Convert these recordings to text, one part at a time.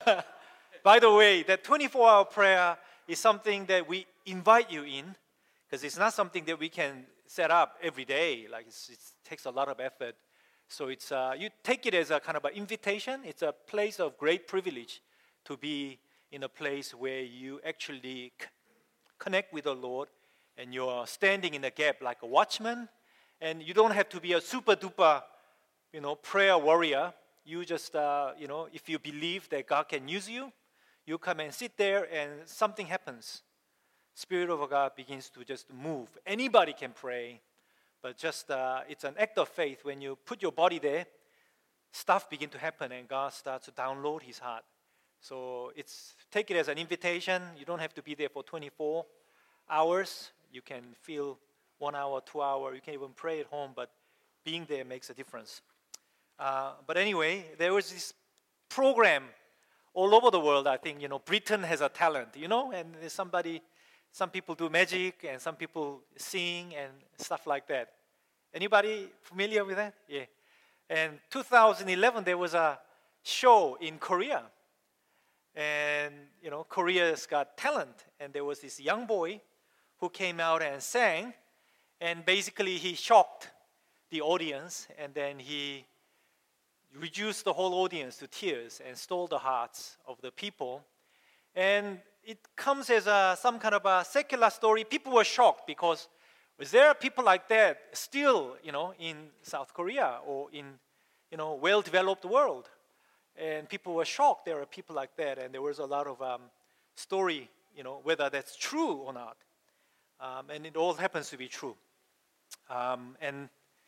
By the way, that 24-hour prayer is something that we invite you in, because it's not something that we can set up every day. Like it takes a lot of effort. So it's you take it as a kind of an invitation. It's a place of great privilege to be in a place where you actually connect with the Lord, and you're standing in the gap like a watchman. And you don't have to be a super duper, prayer warrior. You just, if you believe that God can use you, you come and sit there and something happens. Spirit of God begins to just move. Anybody can pray, but just it's an act of faith. When you put your body there, stuff begins to happen and God starts to download His heart. So take it as an invitation. You don't have to be there for 24 hours. You can feel 1 hour, 2 hours. You can even pray at home, but being there makes a difference. But anyway, there was this program all over the world. I think, Britain has a talent, and there's some people do magic and some people sing and stuff like that. Anybody familiar with that? Yeah. And 2011, there was a show in Korea. And, Korea's got talent. And there was this young boy who came out and sang. And basically, he shocked the audience. And then he reduced the whole audience to tears and stole the hearts of the people. And it comes as some kind of a secular story. People were shocked because was there people like that still, in South Korea or in, well-developed world? And people were shocked there are people like that. And there was a lot of story, whether that's true or not. And it all happens to be true. And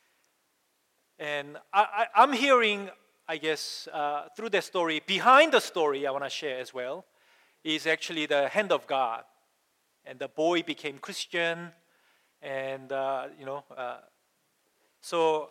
I'm hearing, I guess, through the story, behind the story I want to share as well, is actually the hand of God. And the boy became Christian. And, so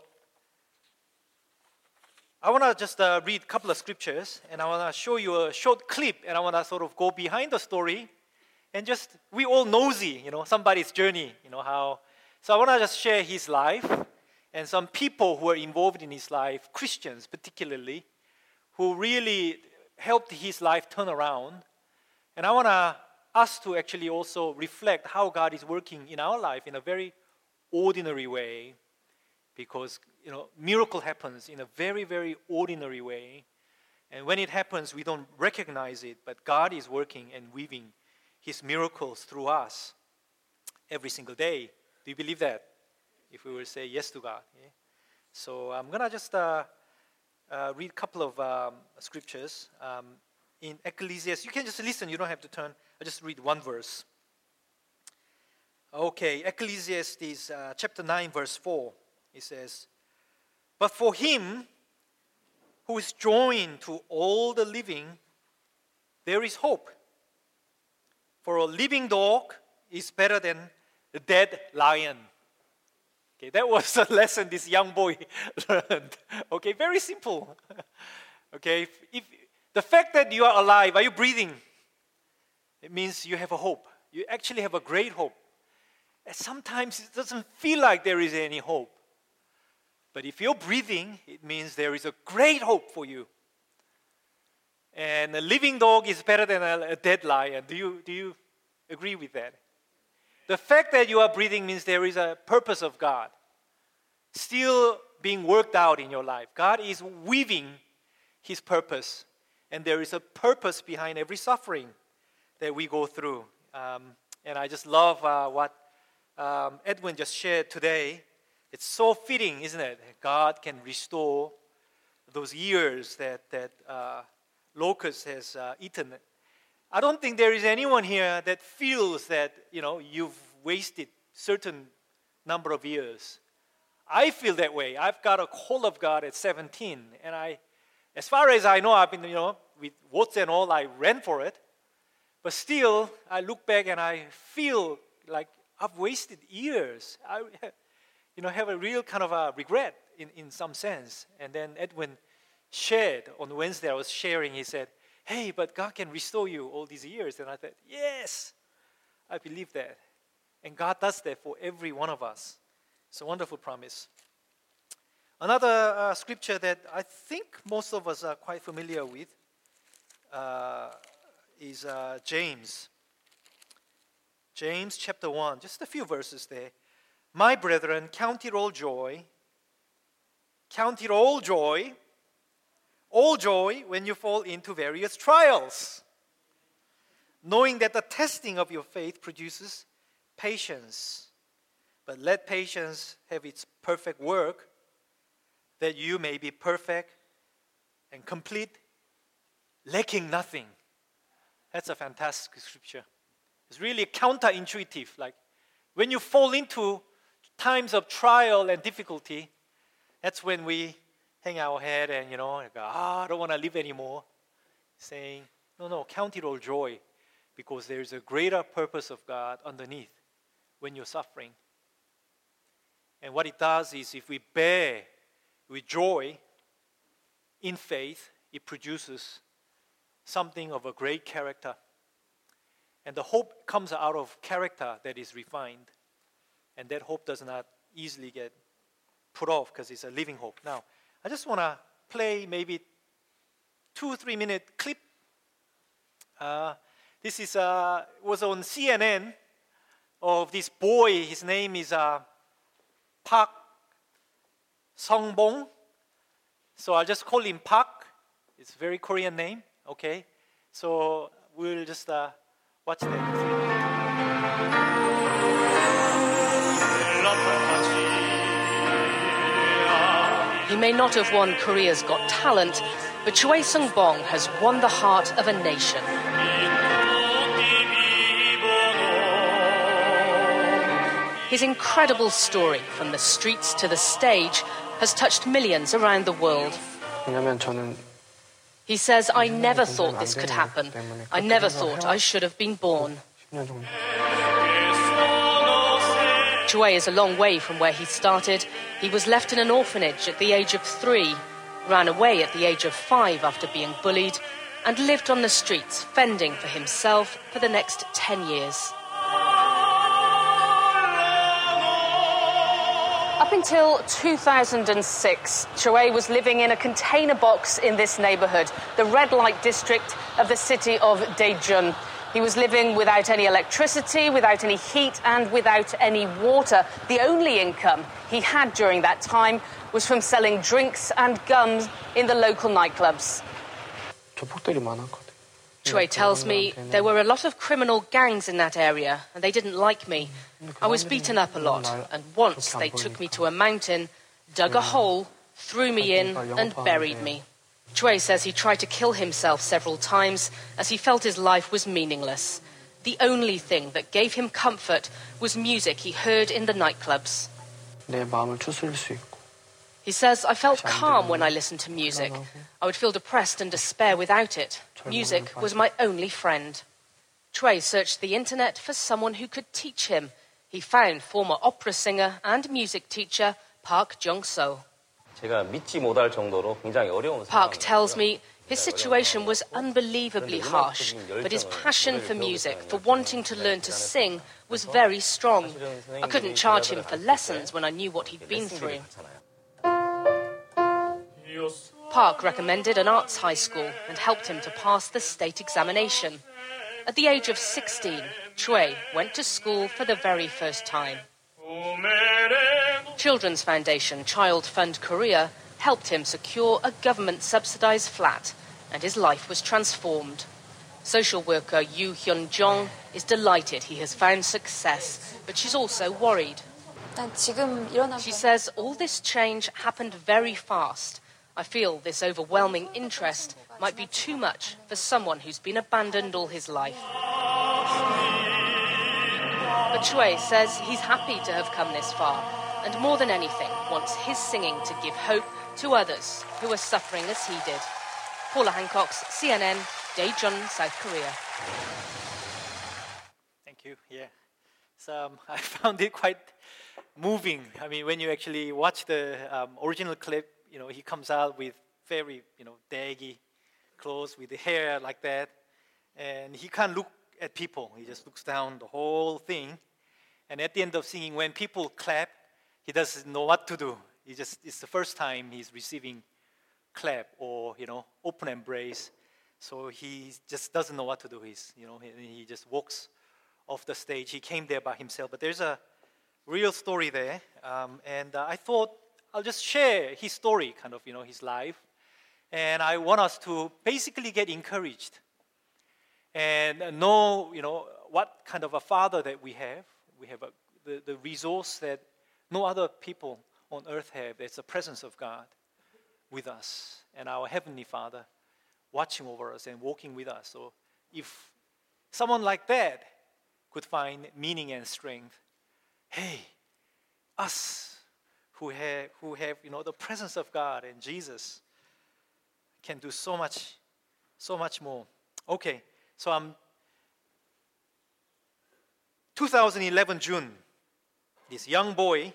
I want to just read a couple of scriptures. And I want to show you a short clip. And I want to sort of go behind the story. And just, we all nosy, somebody's journey, how. So I want to just share his life. And some people who are involved in his life, Christians particularly, who really helped his life turn around. And I want us to actually also reflect how God is working in our life in a very ordinary way. Because, miracle happens in a very, very ordinary way. And when it happens, we don't recognize it. But God is working and weaving His miracles through us every single day. Do you believe that? If we will say yes to God. Yeah? So I'm going to just read a couple of scriptures. In Ecclesiastes, you can just listen, you don't have to turn. I'll just read one verse. Okay, Ecclesiastes chapter 9, verse 4. It says, "But for him who is joined to all the living, there is hope. For a living dog is better than a dead lion." Okay, that was a lesson this young boy learned. Okay, very simple. Okay, if the fact that you are alive, are you breathing? It means you have a hope. You actually have a great hope. And sometimes it doesn't feel like there is any hope. But if you're breathing, it means there is a great hope for you. And a living dog is better than a dead lion. Do you agree with that? The fact that you are breathing means there is a purpose of God still being worked out in your life. God is weaving His purpose. And there is a purpose behind every suffering that we go through. And I just love what Edwin just shared today. It's so fitting, isn't it? God can restore those years that locust has eaten. I don't think there is anyone here that feels that, you've wasted certain number of years. I feel that way. I've got a call of God at 17. And as far as I know, I've been, with votes and all, I ran for it. But still, I look back and I feel like I've wasted years. I have a real kind of a regret in some sense. And then Edwin shared, on Wednesday I was sharing, he said, "Hey, but God can restore you all these years." And I thought, yes, I believe that. And God does that for every one of us. It's a wonderful promise. Another scripture that I think most of us are quite familiar with is James. James chapter 1, just a few verses there. My brethren, count it all joy when you fall into various trials, knowing that the testing of your faith produces patience. But let patience have its perfect work, that you may be perfect and complete, lacking nothing. That's a fantastic scripture. It's really counterintuitive. Like when you fall into times of trial and difficulty, that's when we hang our head and go, I don't want to live anymore. Saying, no, count it all joy, because there's a greater purpose of God underneath when you're suffering. And what it does is, if we bear with joy in faith, it produces something of a great character. And the hope comes out of character that is refined. And that hope does not easily get put off, because it's a living hope. Now, I just want to play maybe 2-3 minute clip. This is was on CNN of this boy. His name is Park Sung-bong. So I'll just call him Park. It's a very Korean name. Okay. So we'll just watch that. He may not have won Korea's Got Talent, but Choi Sung-bong has won the heart of a nation. His incredible story, from the streets to the stage, has touched millions around the world. He says, I never thought this could happen. I never thought I should have been born. Choi is a long way from where he started. He was left in an orphanage at the age of 3, ran away at the age of 5 after being bullied, and lived on the streets, fending for himself for the next 10 years. Up until 2006, Choi was living in a container box in this neighborhood, the red light district of the city of Daejeon. He was living without any electricity, without any heat, and without any water. The only income he had during that time was from selling drinks and gums in the local nightclubs. Choi tells me there were a lot of criminal gangs in that area, and they didn't like me. I was beaten up a lot, and once they took me to a mountain, dug a hole, threw me in, and buried me. Choi says he tried to kill himself several times as he felt his life was meaningless. The only thing that gave him comfort was music he heard in the nightclubs. He says, I felt calm when I listened to music. I would feel depressed and despair without it. Music was my only friend. Choi searched the internet for someone who could teach him. He found former opera singer and music teacher Park Jung-so. Park tells me his situation was unbelievably harsh, but his passion for music, for wanting to learn to sing, was very strong. I couldn't charge him for lessons when I knew what he'd been through. Park recommended an arts high school and helped him to pass the state examination. At the age of 16, Choi went to school for the very first time. Children's Foundation Child Fund Korea helped him secure a government-subsidized flat, and his life was transformed. Social worker Yoo Hyun-jong is delighted he has found success, but she's also worried. She says all this change happened very fast. I feel this overwhelming interest might be too much for someone who's been abandoned all his life. But Choi says he's happy to have come this far, and more than anything, wants his singing to give hope to others who are suffering as he did. Paula Hancox, CNN, Daejeon, South Korea. Thank you. Yeah. So I found it quite moving. I mean, when you actually watch the original clip, he comes out with very, daggy clothes with the hair like that. And he can't look at people. He just looks down the whole thing. And at the end of singing, when people clap, he doesn't know what to do. It's the first time he's receiving clap or, open embrace. So he just doesn't know what to do. He just walks off the stage. He came there by himself. But there's a real story there. And I thought I'll just share his story, kind of, his life. And I want us to basically get encouraged and know, what kind of a father that we have. We have the resource that no other people on earth have. It's the presence of God with us and our Heavenly Father watching over us and walking with us. So if someone like that could find meaning and strength, hey, us who have the presence of God and Jesus can do so much more. Okay, so 2011 June, this young boy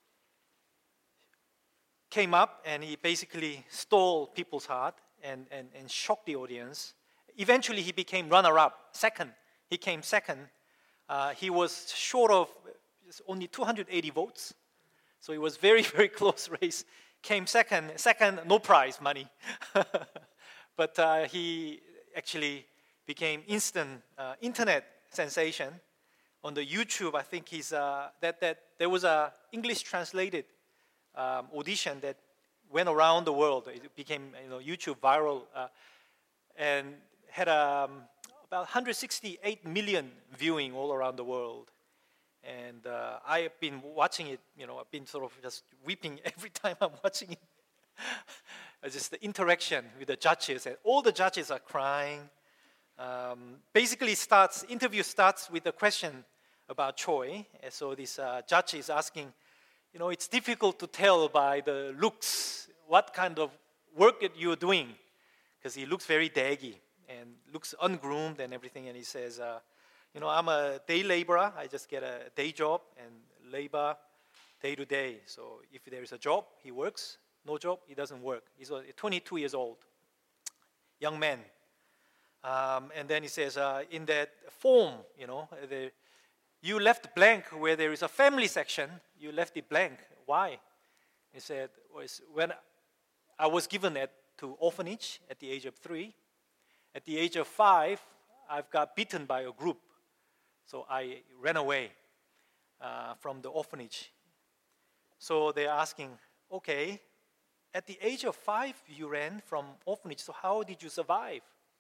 came up and he basically stole people's heart and shocked the audience. Eventually he became runner-up, second. He came second. He was short of only 280 votes. So it was very, very close race. Came second, no prize money. But he actually became instant internet sensation. On the YouTube, I think that there was a English translated audition that went around the world. It became YouTube viral and had about 168 million viewing all around the world. And I have been watching it, I've been sort of just weeping every time I'm watching it. Just the interaction with the judges, and all the judges are crying. Basically, interview starts with a question about Choi. And so this judge is asking, it's difficult to tell by the looks what kind of work that you're doing, because he looks very daggy and looks ungroomed and everything. And he says, I'm a day laborer. I just get a day job and labor day to day. So if there is a job, he works. No job, he doesn't work. He's 22 years old, young man. And then he says, in that form, you left blank where there is a family section. You left it blank. Why? He said, when I was given to orphanage at the age of 3. At the age of 5, I've got beaten by a group. So I ran away from the orphanage. So they're asking, okay, at the age of 5, you ran from orphanage. So how did you survive?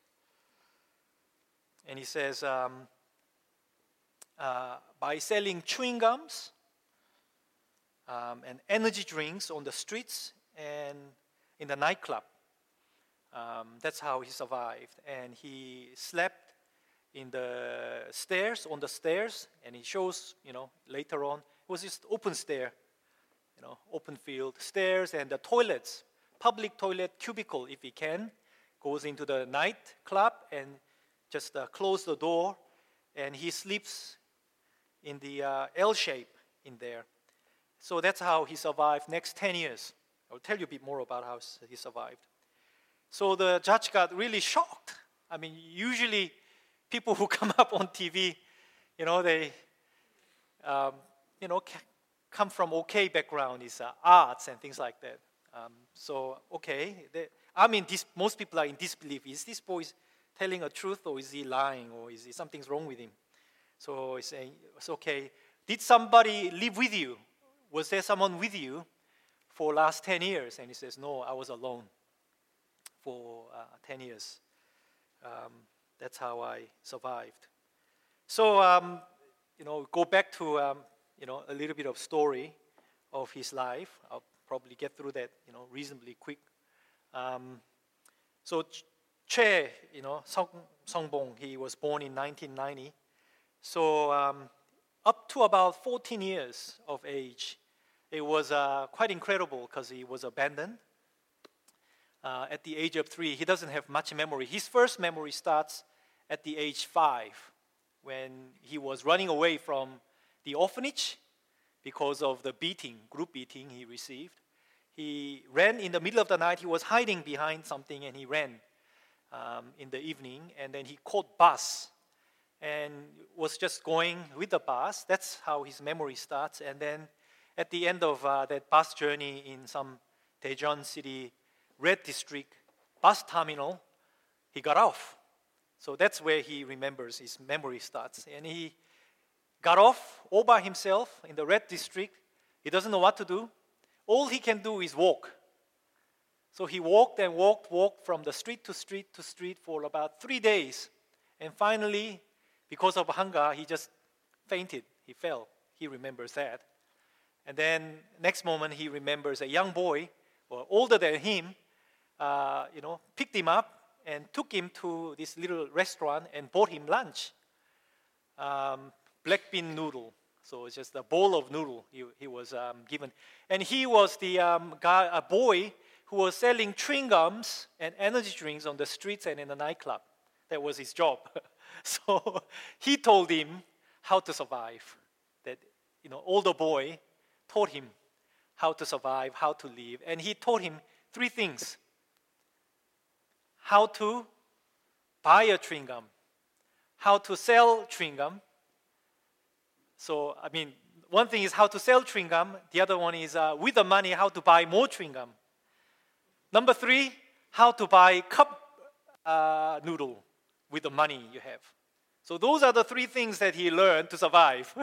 And he says, by selling chewing gums and energy drinks on the streets and in the nightclub. That's how he survived. And he slept on the stairs, and he shows, later on, it was just open stair, open field, stairs, and the toilets, public toilet cubicle, if he can, goes into the nightclub and just close the door, and he sleeps in the L shape in there. So that's how he survived next 10 years. I'll tell you a bit more about how he survived. So the judge got really shocked. I mean, usually people who come up on TV, they, come from okay background, is arts and things like that. Most people are in disbelief. Is this boy telling a truth, or is he lying, or is something's wrong with him? So he's saying, it's okay. Did somebody live with you? Was there someone with you for last 10 years? And he says, no, I was alone for 10 years. That's how I survived. So, go back to, a little bit of story of his life. I'll probably get through that, reasonably quick. So Che, Songbong, he was born in 1990. So up to about 14 years of age, it was quite incredible because he was abandoned. At the age of 3, he doesn't have much memory. His first memory starts at the age 5, when he was running away from the orphanage because of the group beating he received. He ran in the middle of the night. He was hiding behind something, and he ran in the evening, and then he caught bus and was just going with the bus. That's how his memory starts. And then at the end of that bus journey in some Daejeon City Red District bus terminal, he got off. So that's where he remembers, his memory starts. And he got off all by himself in the red district. He doesn't know what to do. All he can do is walk. So he walked and walked from the street to street to street for about 3 days. And finally, because of hunger, he just fainted. He fell. He remembers that. And then next moment, he remembers a young boy, or older than him, picked him up and took him to this little restaurant and bought him lunch. Black bean noodle. So it's just a bowl of noodle he was given. And he was the a boy who was selling chewing gums and energy drinks on the streets and in the nightclub. That was his job. So he told him how to survive. That older boy taught him how to survive, how to live. And he taught him 3 things. How to buy a chewing gum, how to sell chewing gum. So, one thing is how to sell chewing gum. The other one is with the money, how to buy more chewing gum. Number 3, how to buy cup noodle with the money you have. So those are the 3 things that he learned to survive.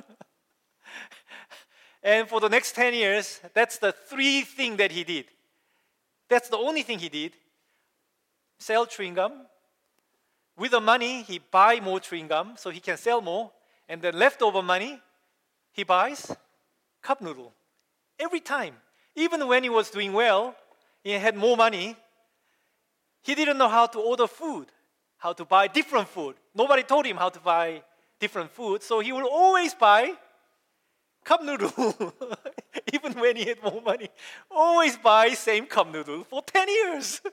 And for the next 10 years, that's the 3 things that he did. That's the only thing he did. Sell chewing gum. With the money, he buy more chewing gum so he can sell more. And the leftover money, he buys cup noodle. Every time. Even when he was doing well, he had more money, he didn't know how to order food, how to buy different food. Nobody told him how to buy different food, so he would always buy cup noodle. Even when he had more money. Always buy same cup noodle for 10 years.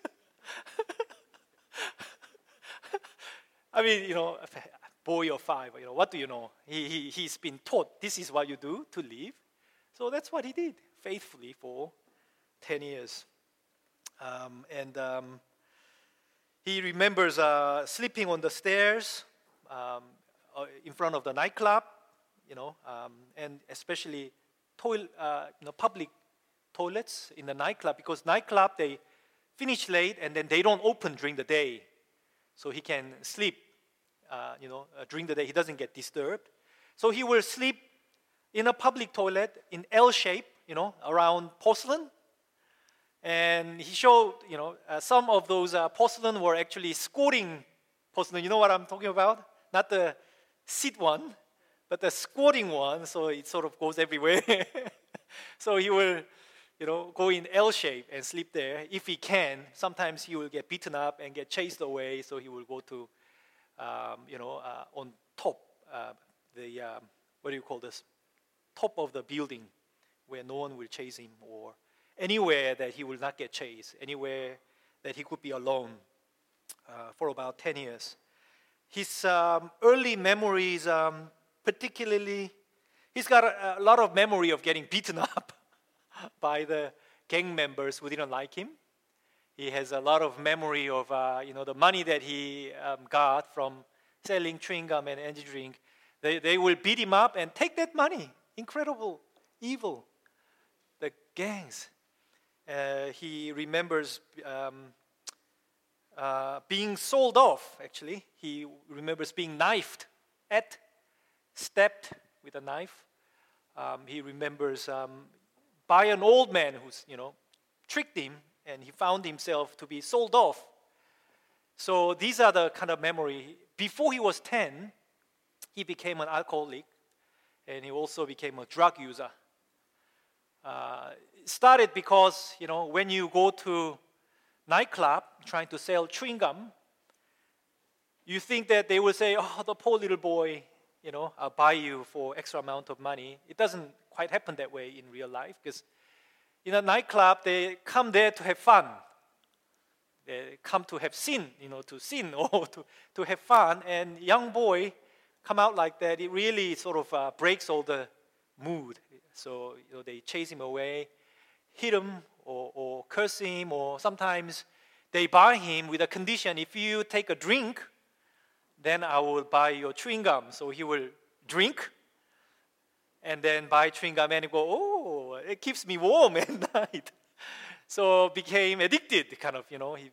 Boy of 5, what do you know? He's been taught this is what you do to live. So that's what he did faithfully for 10 years. He remembers sleeping on the stairs in front of the nightclub, and especially public toilets in the nightclub, because nightclub, they finish late and then they don't open during the day. So he can sleep, during the day. He doesn't get disturbed. So he will sleep in a public toilet in L shape, around porcelain. And he showed, some of those porcelain were actually squatting porcelain. You know what I'm talking about? Not the seat one, but the squatting one. So it sort of goes everywhere. So he will, go in L shape and sleep there if he can. Sometimes he will get beaten up and get chased away. So he will go to, on top, what do you call this? Top of the building where no one will chase him, or anywhere that he will not get chased, anywhere that he could be alone for about 10 years. His early memories, particularly, he's got a lot of memory of getting beaten up by the gang members who didn't like him. He has a lot of memory of, the money that he got from selling chewing gum and energy drink. They will beat him up and take that money. Incredible evil. The gangs. He remembers being sold off, actually. He remembers being knifed stabbed with a knife. He remembers by an old man who's, tricked him, and he found himself to be sold off. So these are the kind of memory. Before he was 10, he became an alcoholic, and he also became a drug user. It started because, when you go to nightclub trying to sell chewing gum, you think that they will say, oh, the poor little boy, I'll buy you for extra amount of money. It doesn't quite happen that way in real life, because in a nightclub, they come there to have fun. They come to have sin, to sin or to have fun. And young boy come out like that, it really sort of breaks all the mood. So they chase him away, hit him or curse him, or sometimes they buy him with a condition: if you take a drink, then I will buy your chewing gum. So he will drink and then buy chewing gum and go, oh, it keeps me warm at night. So became addicted, kind of,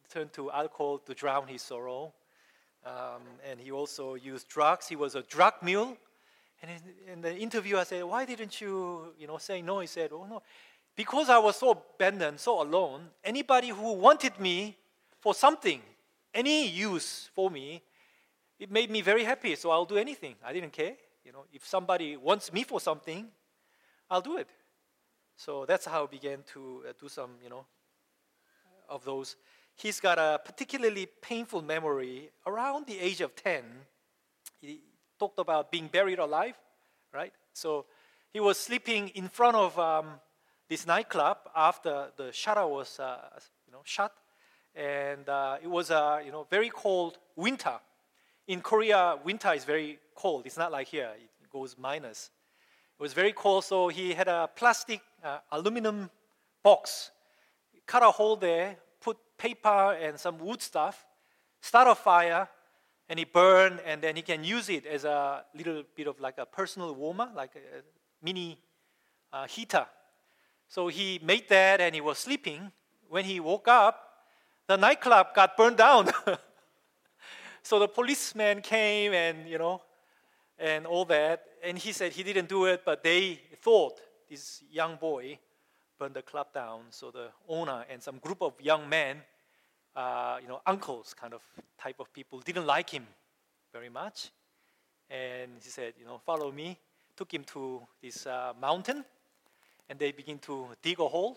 turned to alcohol to drown his sorrow. And he also used drugs. He was a drug mule. And in the interview, I said, why didn't you, say no? He said, oh, no. Because I was so abandoned, so alone, anybody who wanted me for something, any use for me, it made me very happy. So I'll do anything. I didn't care. If somebody wants me for something, I'll do it. So that's how I began to do some, of those. He's got a particularly painful memory. Around the age of 10, he talked about being buried alive, right? So he was sleeping in front of this nightclub after the shutter was, shut, and it was very cold winter. In Korea, winter is very cold. It's not like here; it goes minus. It was very cold, so he had a plastic aluminum box, cut a hole there, put paper and some wood stuff, start a fire, and it burned, and then he can use it as a little bit of like a personal warmer, like a mini heater. So he made that, and he was sleeping. When he woke up, the nightclub got burned down. So the policeman came and, and all that. And he said he didn't do it, but they thought this young boy burned the club down. So the owner and some group of young men, uncles kind of type of people, didn't like him very much. And he said, follow me. Took him to this mountain, and they begin to dig a hole.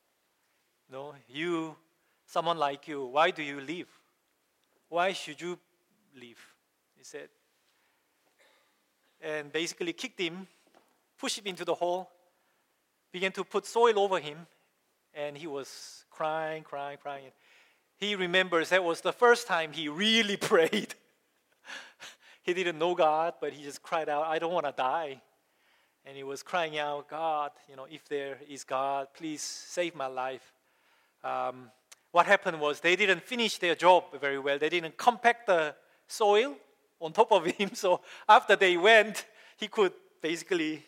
Someone like you, why do you leave? Why should you leave? He said. And basically kicked him, pushed him into the hole, began to put soil over him, and he was crying. He remembers that was the first time he really prayed. He didn't know God, but he just cried out, I don't want to die. And he was crying out, God, if there is God, please save my life. What happened was they didn't finish their job very well. They didn't compact the soil on top of him. So after they went, he could basically,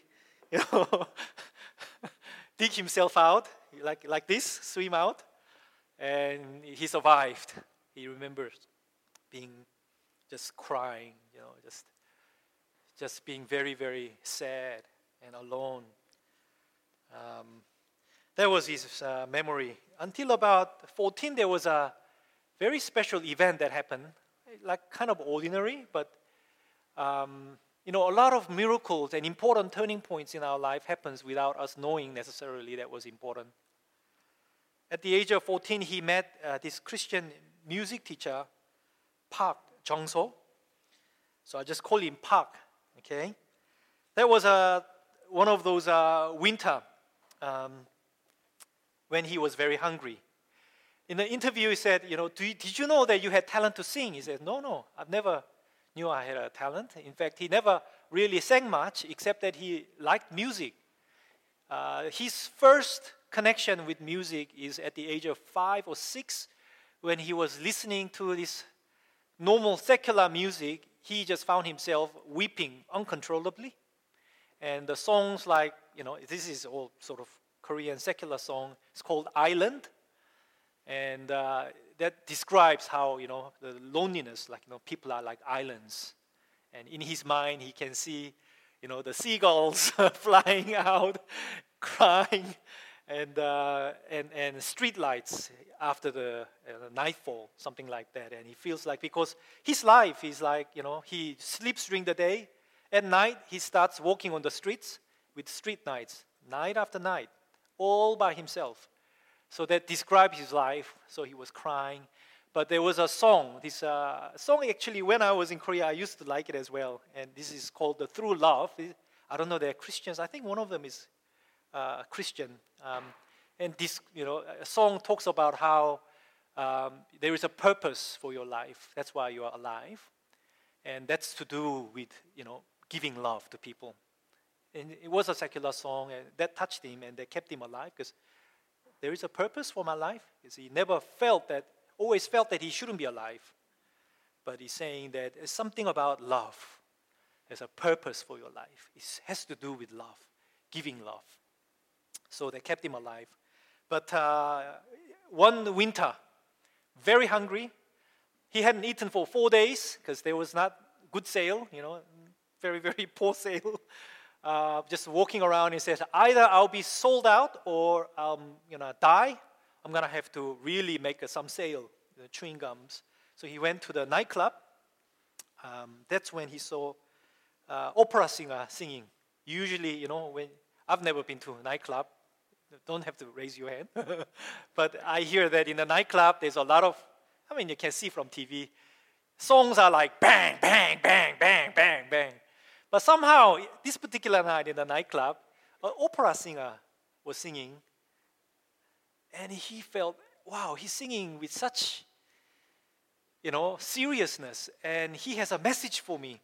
dig himself out like this, swim out, and he survived. He remembers being just crying, just being very, very sad and alone. That was his memory. Until about 14, there was a very special event that happened, like kind of ordinary, but a lot of miracles and important turning points in our life happens without us knowing necessarily that was important. At the age of 14, he met this Christian music teacher, Park Jung-so. So I just call him Park, okay? That was one of those winter when he was very hungry. In the interview, he said, did you know that you had talent to sing? He said, no, I've never knew I had a talent. In fact, he never really sang much, except that he liked music. His first connection with music is at the age of 5 or 6, when he was listening to this normal secular music. He just found himself weeping uncontrollably. And the songs like, this is all sort of Korean secular song. It's called Island. And that describes how, the loneliness, people are like islands. And in his mind, he can see, the seagulls flying out, crying, and street lights after the nightfall, something like that. And he feels like, because his life is like, he sleeps during the day. At night, he starts walking on the streets with street nights, night after night, all by himself. So that describes his life. So he was crying. But there was a song. This song, actually, when I was in Korea, I used to like it as well. And this is called the Through Love. I don't know, they're Christians. I think one of them is Christian. And this, a song talks about how there is a purpose for your life. That's why you are alive. And that's to do with, giving love to people. And it was a secular song, and that touched him, and that kept him alive, because there is a purpose for my life. Because he never always felt that he shouldn't be alive. But he's saying that there's something about love. There's a purpose for your life. It has to do with love, giving love. So that kept him alive. But one winter, very hungry. He hadn't eaten for 4 days because there was not good sale, very, very poor sale. Just walking around, he said, either I'll be sold out or I'll die. I'm going to have to really make some sale, chewing gums. So he went to the nightclub. That's when he saw opera singer singing. Usually, when I've never been to a nightclub. Don't have to raise your hand. But I hear that in the nightclub, there's a lot of, you can see from TV, songs are like bang, bang, bang, bang, bang, bang. But somehow, this particular night in the nightclub, an opera singer was singing. And he felt, wow, he's singing with such, seriousness. And he has a message for me.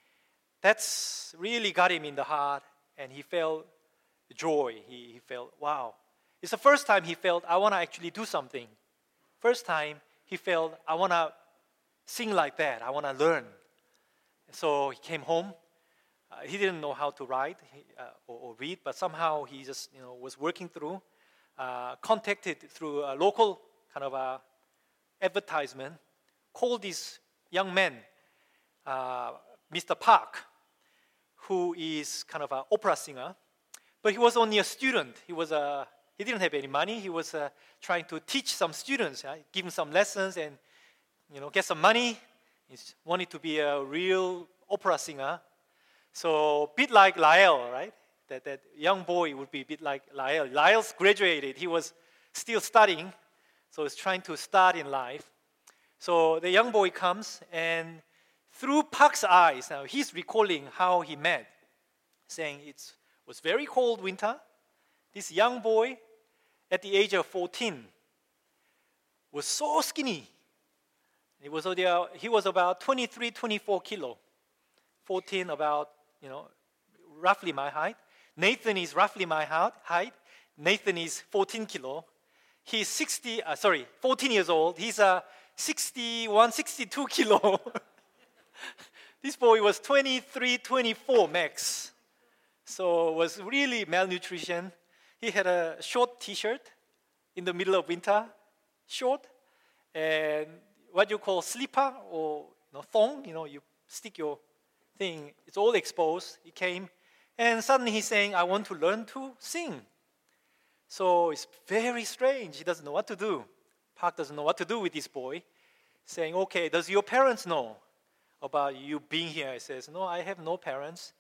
That's really got him in the heart. And he felt joy. He felt, wow. It's the first time he felt, I want to actually do something. First time he felt, I want to sing like that. I want to learn. So he came home. He didn't know how to write or read, but somehow he just was working through, contacted through a local kind of advertisement, called this young man, Mr. Park, who is kind of an opera singer. But he was only a student. He didn't have any money. He was trying to teach some students, give them some lessons and get some money. He wanted to be a real opera singer. So a bit like Lyle, right? That young boy would be a bit like Lyle. Lyle's graduated. He was still studying, so he's trying to start in life. So the young boy comes, and through Park's eyes, now he's recalling how he met, saying it was very cold winter. This young boy, at the age of 14, was so skinny. He was about 23, 24 kilo. 14 about, roughly my height. Nathan is roughly my height. Nathan is 14 kilo. He's 14 years old. He's 61, 62 kilo. This boy was 23, 24 max. So it was really malnutrition. He had a short T-shirt in the middle of winter, short, and what you call slipper or thong, you stick your thing, it's all exposed. He came, and suddenly he's saying, I want to learn to sing. So it's very strange. He doesn't know what to do. Park doesn't know what to do with this boy, saying, okay, does your parents know about you being here? He says, no, I have no parents.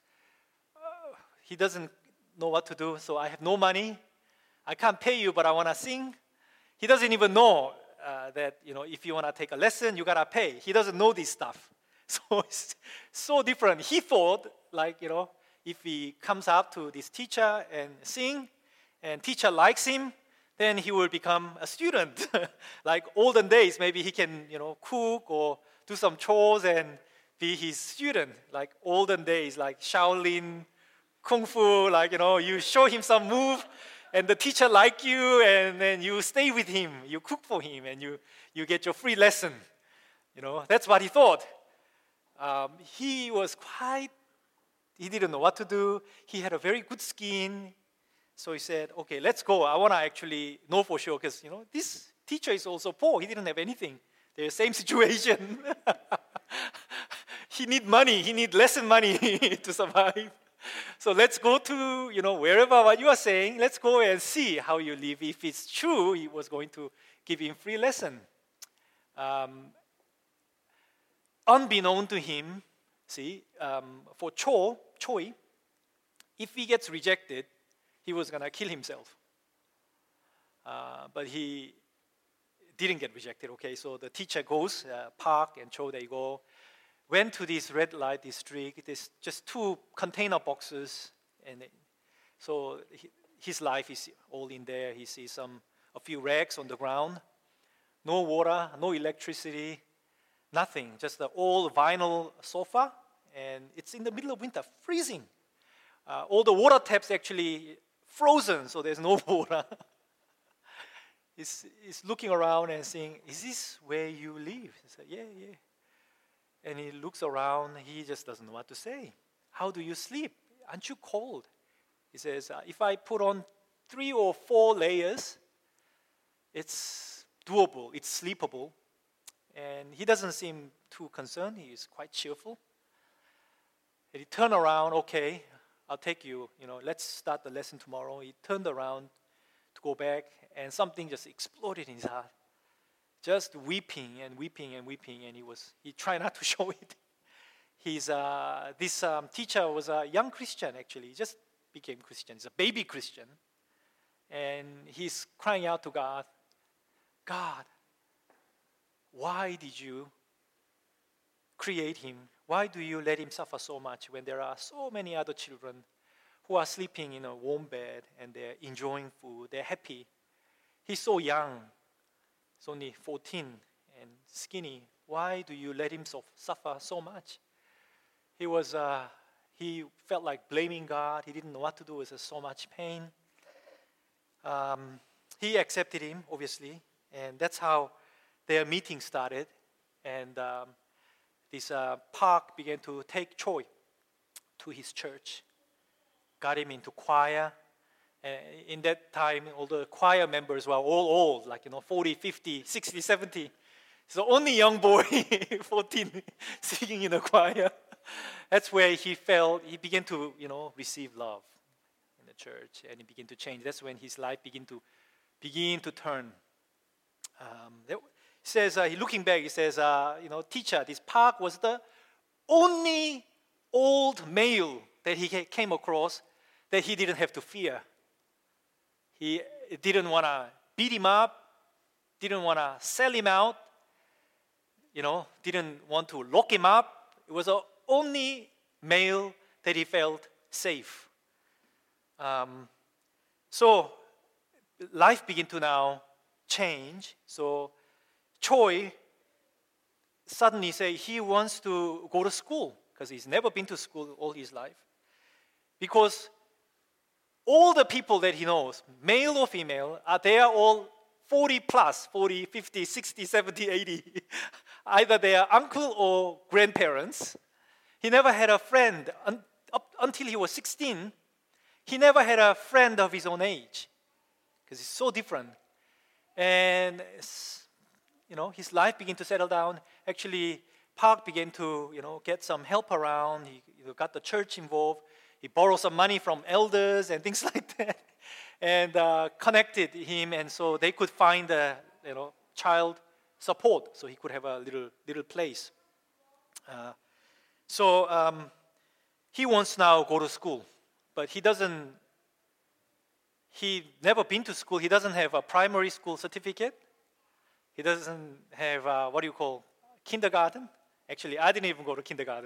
He doesn't know what to do, so I have no money. I can't pay you, but I want to sing. He doesn't even know that, if you want to take a lesson, you got to pay. He doesn't know this stuff. So it's so different. He thought, if he comes up to this teacher and sing, and teacher likes him, then he will become a student. Like olden days, maybe he can, cook or do some chores and be his student. Like olden days, like Shaolin, Kung Fu, you show him some move, and the teacher like you, and then you stay with him, you cook for him, and you get your free lesson. That's what he thought. He didn't know what to do. He had a very good skin. So he said, okay, let's go. I want to actually know for sure, because, this teacher is also poor. He didn't have anything. They're the same situation. He need money. He need lesson money to survive. So let's go to, wherever what you are saying, let's go and see how you live. If it's true, he was going to give him free lesson. Unbeknown to him, for Choi, if he gets rejected, he was going to kill himself. But he didn't get rejected, okay? So the teacher goes, Park and Cho, they go, went to this red light district. There's just 2 container boxes, and so his life is all in there. He sees a few rags on the ground, no water, no electricity, nothing, just the old vinyl sofa, and it's in the middle of winter, freezing. All the water taps actually frozen, so there's no water. He's looking around and saying, is this where you live? He said, yeah. And he looks around, he just doesn't know what to say. How do you sleep? Aren't you cold? He says, if I put on 3 or 4 layers, it's doable, it's sleepable. And he doesn't seem too concerned. He is quite cheerful. And he turned around, okay, I'll take you, let's start the lesson tomorrow. He turned around to go back, and something just exploded in his heart. Just weeping and weeping and weeping, and he tried not to show it. This teacher was a young Christian, actually. He just became Christian. He's a baby Christian. And he's crying out to God, God, why did you create him? Why do you let him suffer so much when there are so many other children who are sleeping in a warm bed and they're enjoying food, they're happy? He's so young. He's only 14 and skinny. Why do you let him suffer so much? He felt like blaming God. He didn't know what to do with so much pain. He accepted him, obviously, and that's how their meeting started. And this Park began to take Choi to his church, got him into choir. In that time, all the choir members were all old, 40, 50, 60, 70. So only young boy, 14, singing in the choir. That's where he began to, receive love in the church, and he began to change. That's when his life began to turn. He says, looking back, he says, teacher, this Park was the only old male that he came across that he didn't have to fear. He didn't want to beat him up, didn't want to sell him out, didn't want to lock him up. It was the only male that he felt safe. So life began to now change. So Choi suddenly say he wants to go to school because he's never been to school all his life. Because all the people that he knows, male or female, they are all 40 plus, 40, 50, 60, 70, 80. Either they are uncle or grandparents. He never had a friend until he was 16. He never had a friend of his own age because he's so different. And his life began to settle down. Actually, Park began to get some help around. He got the church involved. He borrowed some money from elders and things like that, and connected him, and so they could find child support, so he could have a little place. So he wants now go to school, but he never been to school. He doesn't have a primary school certificate. He doesn't have kindergarten. Actually, I didn't even go to kindergarten.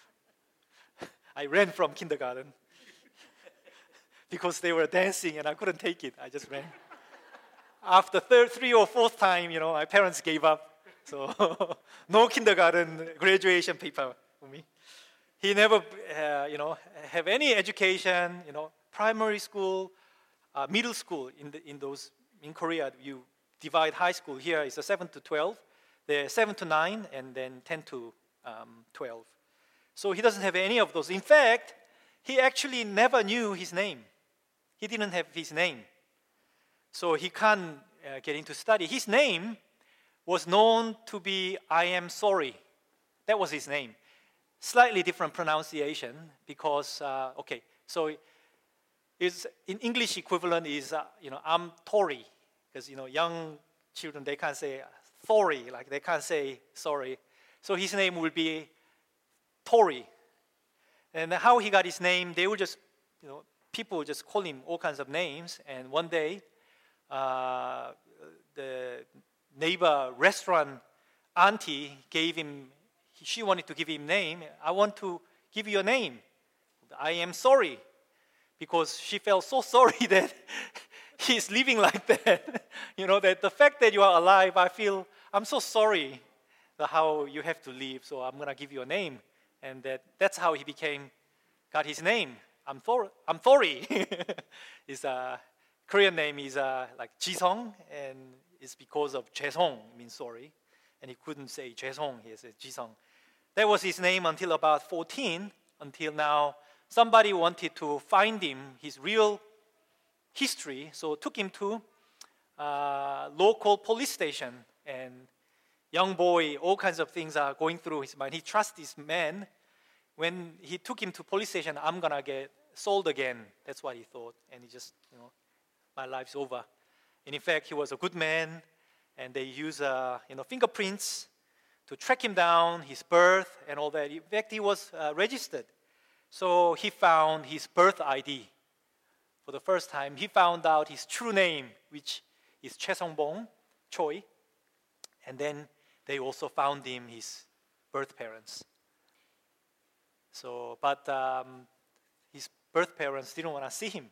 I ran from kindergarten because they were dancing and I couldn't take it. I just ran. After three or fourth time, my parents gave up. So no kindergarten graduation paper for me. He never, have any education. Primary school, middle school. In Korea, you divide high school. Here is a 7 to 12. They're 7 to 9, and then 10 to 12. So he doesn't have any of those. In fact, he actually never knew his name. He didn't have his name. So he can't get into study. His name was known to be I am sorry. That was his name. Slightly different pronunciation because, so in English equivalent is, I'm Tori. Because, young children, they can't say sorry, like they can't say sorry. So his name will be Tori. And how he got his name, they would just, people would just call him all kinds of names. And one day, the neighbor restaurant auntie she wanted to give him name. I want to give you a name. I am sorry. Because she felt so sorry that he's living like that. That the fact that you are alive, I'm so sorry how you have to live. So I'm going to give you a name. And that's how he got his name. I'm Thori. His Korean name is like Jisong, and it's because of Jaesong, means sorry. And he couldn't say Jaesong, he said Jisong. That was his name until about 14, until now somebody wanted to find him, his real history, so took him to local police station. And young boy, all kinds of things are going through his mind. He trusts this man. When he took him to police station, I'm gonna get sold again. That's what he thought, and he just, my life's over. And in fact, he was a good man, and they use fingerprints to track him down, his birth and all that. In fact, he was registered. So he found his birth ID. For the first time, he found out his true name, which is Choi Sung-bong, Choi. And then they also found him his birth parents. So, but his birth parents didn't want to see him.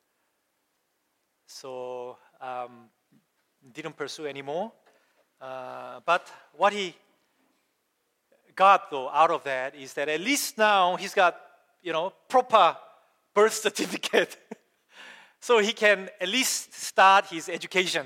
So, didn't pursue anymore. But what he got, though, out of that is that at least now he's got, proper birth certificate. So he can at least start his education.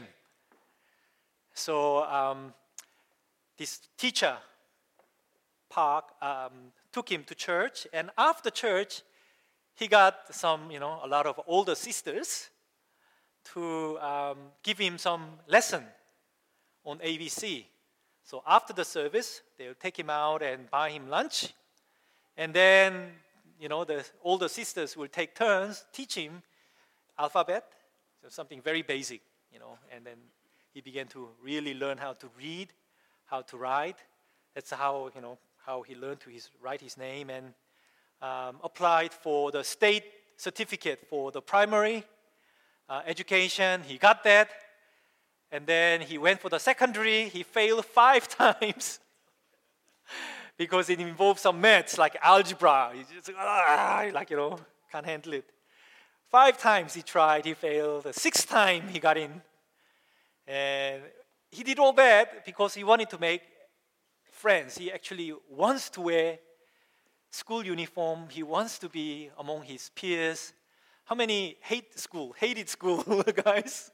So this teacher, Park, took him to church, and after church, he got some, a lot of older sisters to give him some lesson on ABC. So after the service, they'll take him out and buy him lunch, and then, the older sisters will take turns teach him alphabet, so something very basic, and then he began to really learn how to read, how to write. That's how, how he learned to write his name, and applied for the state certificate for the primary education. He got that, and then he went for the secondary. He failed 5 times because it involved some maths like algebra. He just can't handle it. 5 times he tried, he failed. The 6th time he got in. And he did all that because he wanted to make friends. He actually wants to wear school uniform. He wants to be among his peers. How many hated school, guys?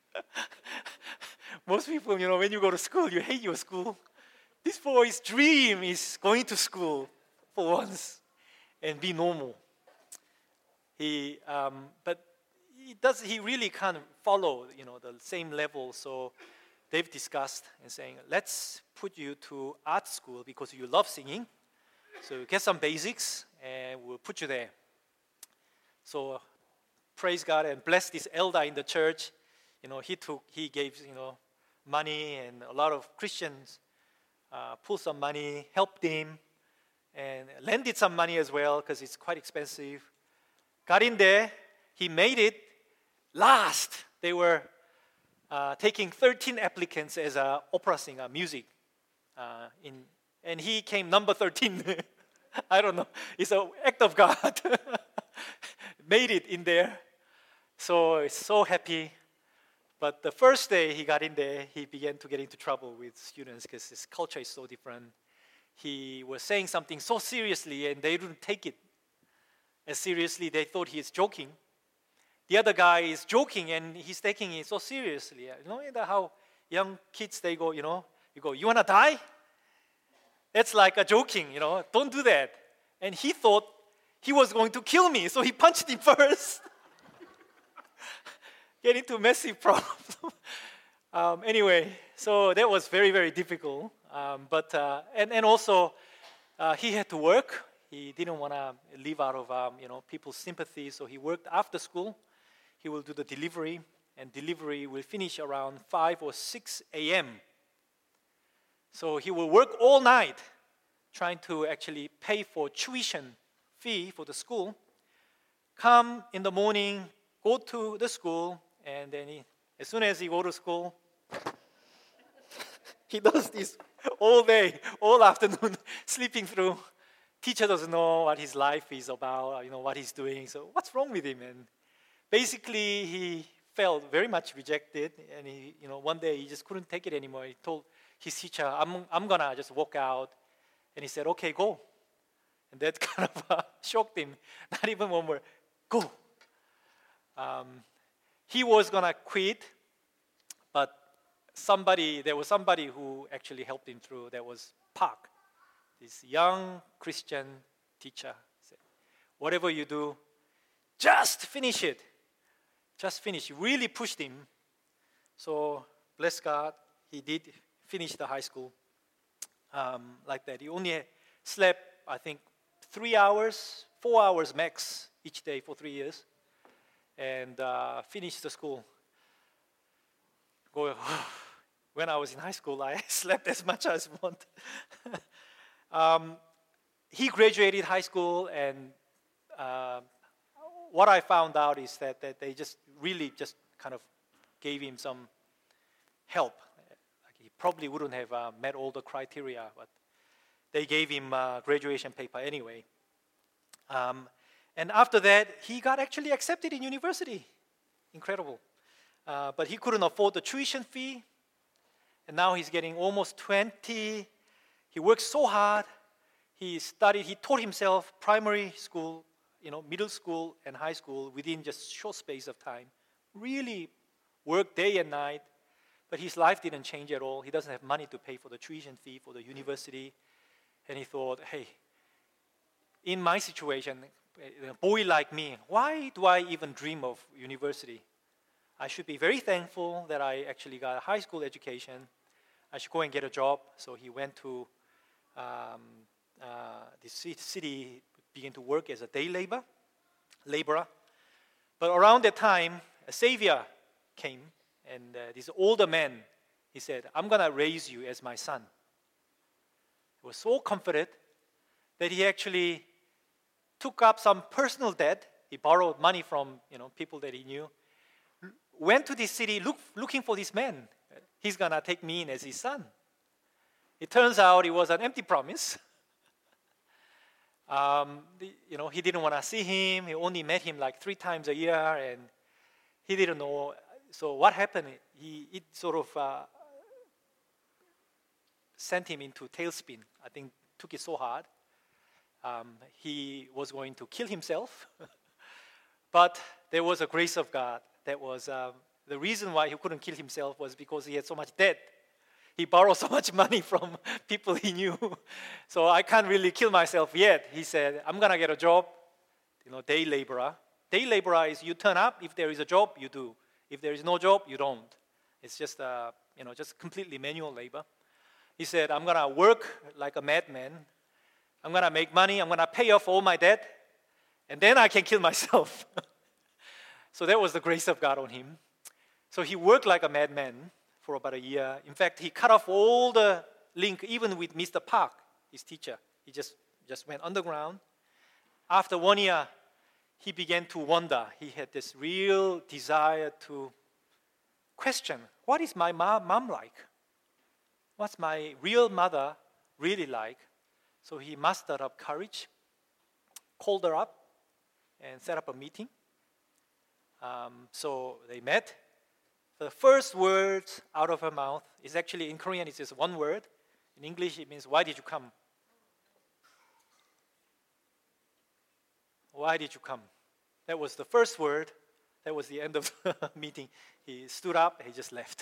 Most people, when you go to school, you hate your school. This boy's dream is going to school for once and be normal. But he really can't follow, the same level. So they've discussed and saying, let's put you to art school because you love singing. So get some basics and we'll put you there. So praise God and bless this elder in the church. He gave, money, and a lot of Christians pulled some money, helped him, and lended some money as well because it's quite expensive. Got in there, he made it last. They were taking 13 applicants as an opera singer, music, and he came number 13. I don't know, it's an act of God. Made it in there, so he's so happy. But the first day he got in there, he began to get into trouble with students because his culture is so different. He was saying something so seriously, and they didn't take it as seriously. They thought he is joking. The other guy is joking, and he's taking it so seriously. How young kids, they go, you go, you want to die? That's like a joking, don't do that. And he thought he was going to kill me, so he punched him first. Get into massive problem. Anyway, so that was very, very difficult. But also, he had to work. He didn't want to live out of people's sympathy, so he worked after school. He will do the delivery, and delivery will finish around 5 or 6 a.m. So he will work all night trying to actually pay for tuition fee for the school. Come in the morning, go to the school, and then as soon as he go to school, he does this all day, all afternoon, sleeping through. Teacher doesn't know what his life is about, what he's doing. So what's wrong with him? And basically, he felt very much rejected. And he, one day he just couldn't take it anymore. He told his teacher, "I'm gonna just walk out." And he said, "Okay, go." And that kind of shocked him. Not even one word, go. He was gonna quit, but there was somebody who actually helped him through. That was Park, this young Christian teacher. Said, "Whatever you do, just finish it. Just finish." He really pushed him. So bless God, he did finish the high school. like that. He only slept, I think, 3 hours, 4 hours max each day for 3 years, and finished the school. When I was in high school, I slept as much as I want. He graduated high school, and what I found out is that they just really just kind of gave him some help. Like he probably wouldn't have met all the criteria, but they gave him graduation paper anyway. And after that, he got actually accepted in university. Incredible. But he couldn't afford the tuition fee, and now he's getting almost 20. He worked so hard. He taught himself primary school, middle school and high school within just short space of time. Really worked day and night, but his life didn't change at all. He doesn't have money to pay for the tuition fee for the university. And he thought, hey, in my situation, a boy like me, why do I even dream of university? I should be very thankful that I actually got a high school education. I should go and get a job. So he went to the city, began to work as a day laborer. But around that time, a savior came, and this older man, he said, I'm going to raise you as my son. He was so confident that he actually took up some personal debt. He borrowed money from people that he knew. Went to this city looking for this man. He's going to take me in as his son. It turns out it was an empty promise. He didn't want to see him. He only met him like 3 times a year, and he didn't know. So what happened? It sort of sent him into tailspin. I think took it so hard. He was going to kill himself. But there was a grace of God. That was the reason why he couldn't kill himself was because he had so much debt. He borrowed so much money from people he knew. So I can't really kill myself yet. He said, I'm going to get a job, day laborer. Day laborer is you turn up. If there is a job, you do. If there is no job, you don't. It's just, just completely manual labor. He said, I'm going to work like a madman. I'm going to make money. I'm going to pay off all my debt. And then I can kill myself. So that was the grace of God on him. So he worked like a madman for about a year. In fact, he cut off all the link, even with Mr. Park, his teacher. He just went underground. After 1 year, he began to wonder. He had this real desire to question, what is my mom like? What's my real mother really like? So he mustered up courage, called her up, and set up a meeting. So they met. The first words out of her mouth is actually, in Korean, it's just one word. In English, it means, why did you come? Why did you come? That was the first word. That was the end of the meeting. He stood up, he just left.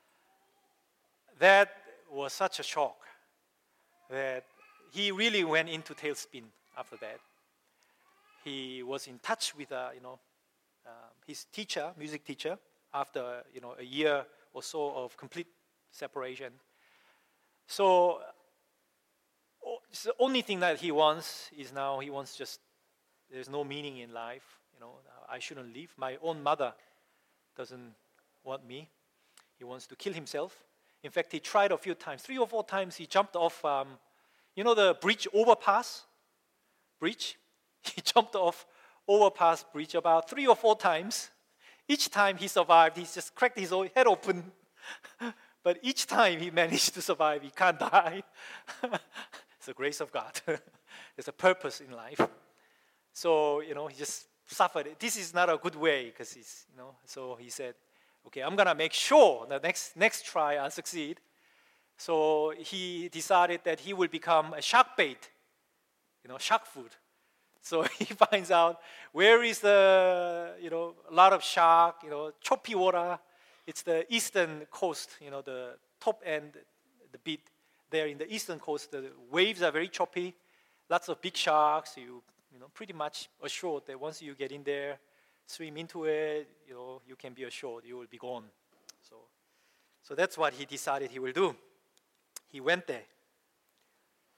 That was such a shock that he really went into tailspin after that. He was in touch with, his teacher, music teacher, after a year or so of complete separation. So the only thing that he wants is now he wants just, there's no meaning in life. I shouldn't live. My own mother doesn't want me. He wants to kill himself. In fact, he tried a few times, 3 or 4 times. He jumped off, the bridge overpass bridge. He jumped off overpass bridge about 3 or 4 times. Each time he survived, he just cracked his head open. But each time he managed to survive, he can't die. It's the grace of God. There's a purpose in life. So, he just suffered. This is not a good way because he's, so he said, okay, I'm going to make sure the next try I'll succeed. So he decided that he will become a shark bait, shark food. So he finds out where is the, a lot of shark, choppy water. It's the eastern coast, the top end, the bit there in the eastern coast. The waves are very choppy, lots of big sharks. You pretty much assured that once you get in there, swim into it, you can be assured you will be gone. So that's what he decided he will do. He went there.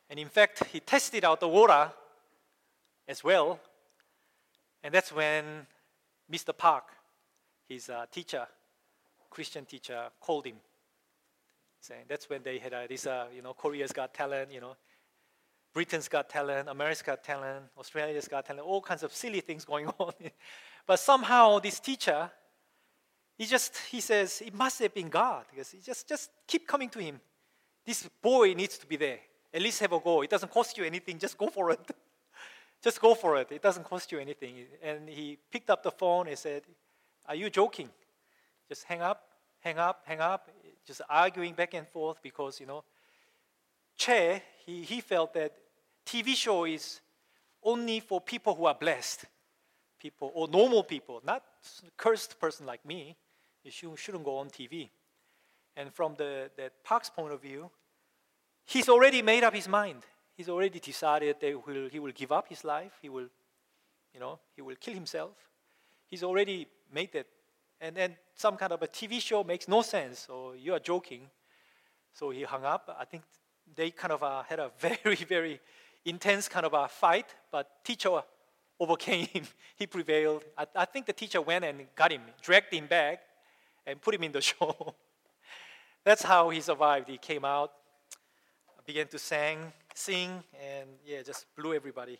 And in fact, he tested out the water as well. And that's when Mr. Park, his teacher, Christian teacher, called him. Saying that's when they had this, Korea's Got Talent, Britain's Got Talent, America's Got Talent, Australia's Got Talent, all kinds of silly things going on. But somehow this teacher, he says, it must have been God, because he just keep coming to him. This boy needs to be there. At least have a go. It doesn't cost you anything. Just go for it. Just go for it. It doesn't cost you anything. And he picked up the phone and said, are you joking? Just hang up. Just arguing back and forth because, Che, he felt that TV show is only for people who are blessed. People, or normal people, not cursed person like me. You shouldn't go on TV. And from that Park's point of view, he's already made up his mind. He's already decided that he will give up his life. He will kill himself. He's already made that. And then some kind of a TV show makes no sense. So you are joking. So he hung up. I think they kind of had a very, very intense kind of a fight. But teacher overcame him. He prevailed. I think the teacher went and got him, dragged him back, and put him in the show. That's how he survived. He came out, began to sing, and just blew everybody.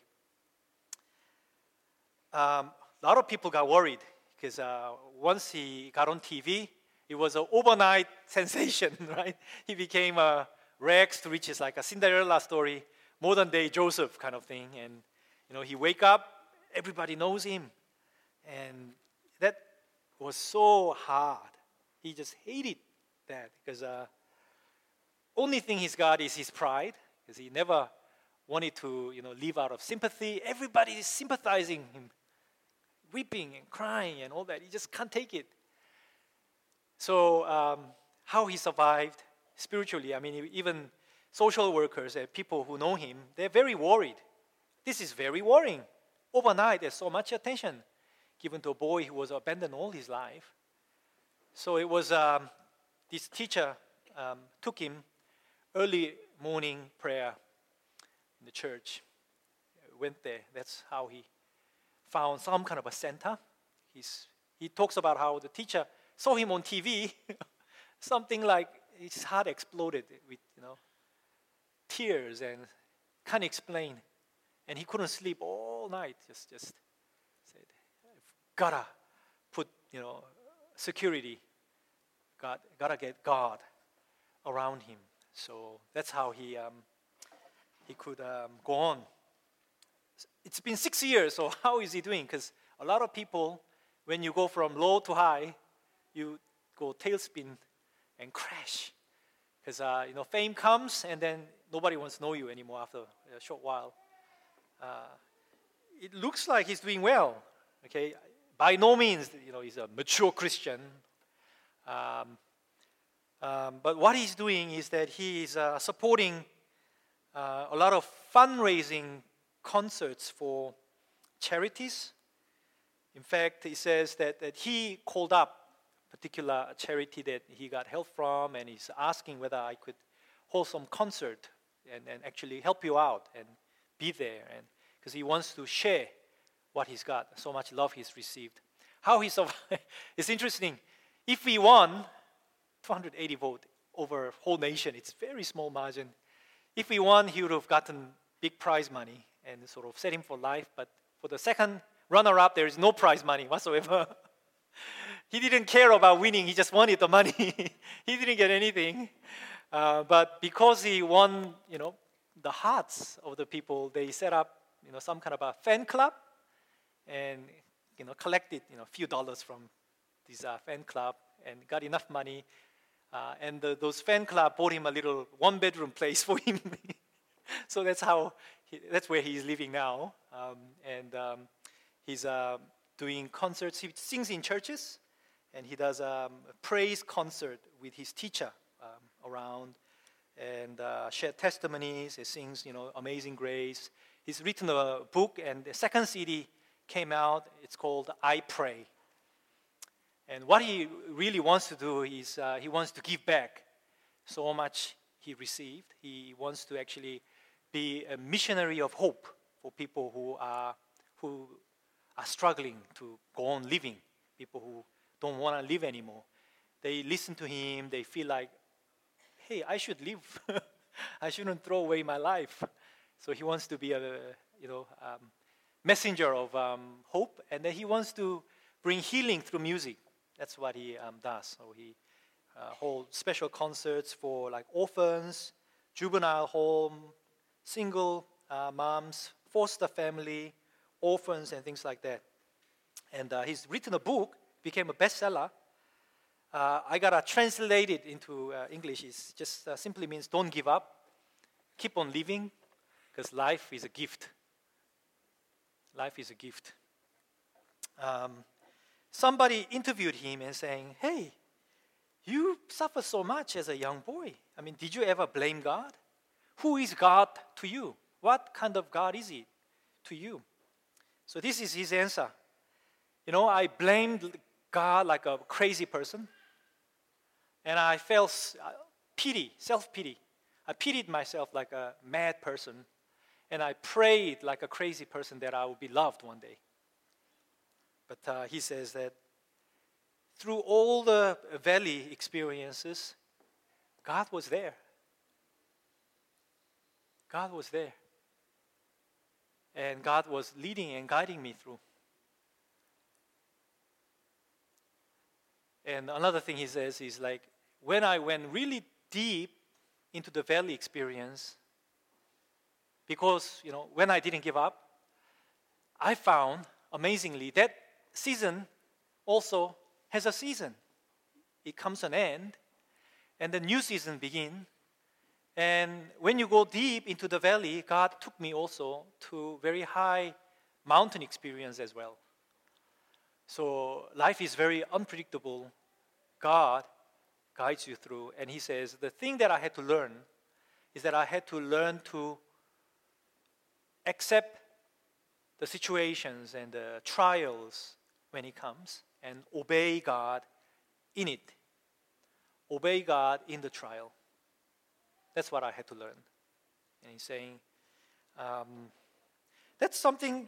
A lot of people got worried because once he got on TV, it was an overnight sensation, right? He became a rags to riches, like a Cinderella story, modern day Joseph kind of thing. And he wake up, everybody knows him, and that was so hard. He just hated that because only thing he's got is his pride, because he never wanted to live out of sympathy. Everybody is sympathizing him, weeping and crying and all that. He just can't take it. So how he survived spiritually, even social workers and people who know him, they're very worried. This is very worrying. Overnight, there's so much attention given to a boy who was abandoned all his life. So it was this teacher took him early morning prayer in the church. Went there. That's how he found some kind of a center. He talks about how the teacher saw him on TV, something like his heart exploded with tears and can't explain, and he couldn't sleep all night. Just said, I've gotta put security. Gotta get God around him. So that's how he could go on. It's been 6 years, so how is he doing? Because a lot of people, when you go from low to high, you go tailspin and crash. Because fame comes, and then nobody wants to know you anymore after a short while. It looks like he's doing well. Okay, by no means, he's a mature Christian. But what he's doing is that he is supporting a lot of fundraising concerts for charities. In fact, he says that he called up a particular charity that he got help from, and he's asking whether I could hold some concert and actually help you out and be there, and because he wants to share what he's got, so much love he's received. How he survived, it's interesting. If we won 280 votes over a whole nation, it's very small margin. If we won, he would have gotten big prize money and sort of set him for life. But for the second runner-up, there is no prize money whatsoever. He didn't care about winning. He just wanted the money. He didn't get anything. But because he won, the hearts of the people, they set up, some kind of a fan club and, collected, a few dollars from this fan club and got enough money. And those fan club bought him a little one-bedroom place for him. So that's where he's living now. He's doing concerts. He sings in churches, and he does a praise concert with his teacher around, and share testimonies. He sings, Amazing Grace. He's written a book, and the second CD came out. It's called I Pray. And what he really wants to do is he wants to give back so much he received. He wants to actually be a missionary of hope for people who are struggling to go on living, people who don't want to live anymore. They listen to him, they feel like, hey, I should live. I shouldn't throw away my life. So he wants to be a messenger of hope, and then he wants to bring healing through music. That's what he does. So he holds special concerts for like orphans, juvenile home, single moms, foster family, orphans, and things like that. And he's written a book, became a bestseller. I got translated into English. It just simply means don't give up, keep on living, because life is a gift. Life is a gift. Somebody interviewed him and saying, hey, you suffered so much as a young boy. I mean, did you ever blame God? Who is God to you? What kind of God is he to you? So this is his answer. I blamed God like a crazy person. And I felt self-pity. I pitied myself like a mad person. And I prayed like a crazy person that I would be loved one day. But he says that through all the valley experiences, God was there. God was there. And God was leading and guiding me through. And another thing he says is like, when I went really deep into the valley experience, because, when I didn't give up, I found, amazingly, that season also has a season. It comes to an end, and the new season begins. And when you go deep into the valley, God took me also to very high mountain experience as well. So life is very unpredictable. God guides you through. And he says, the thing that I had to learn is that I had to learn to accept the situations and the trials when it comes and obey God in it. Obey God in the trial. That's what I had to learn. And he's saying, that's something,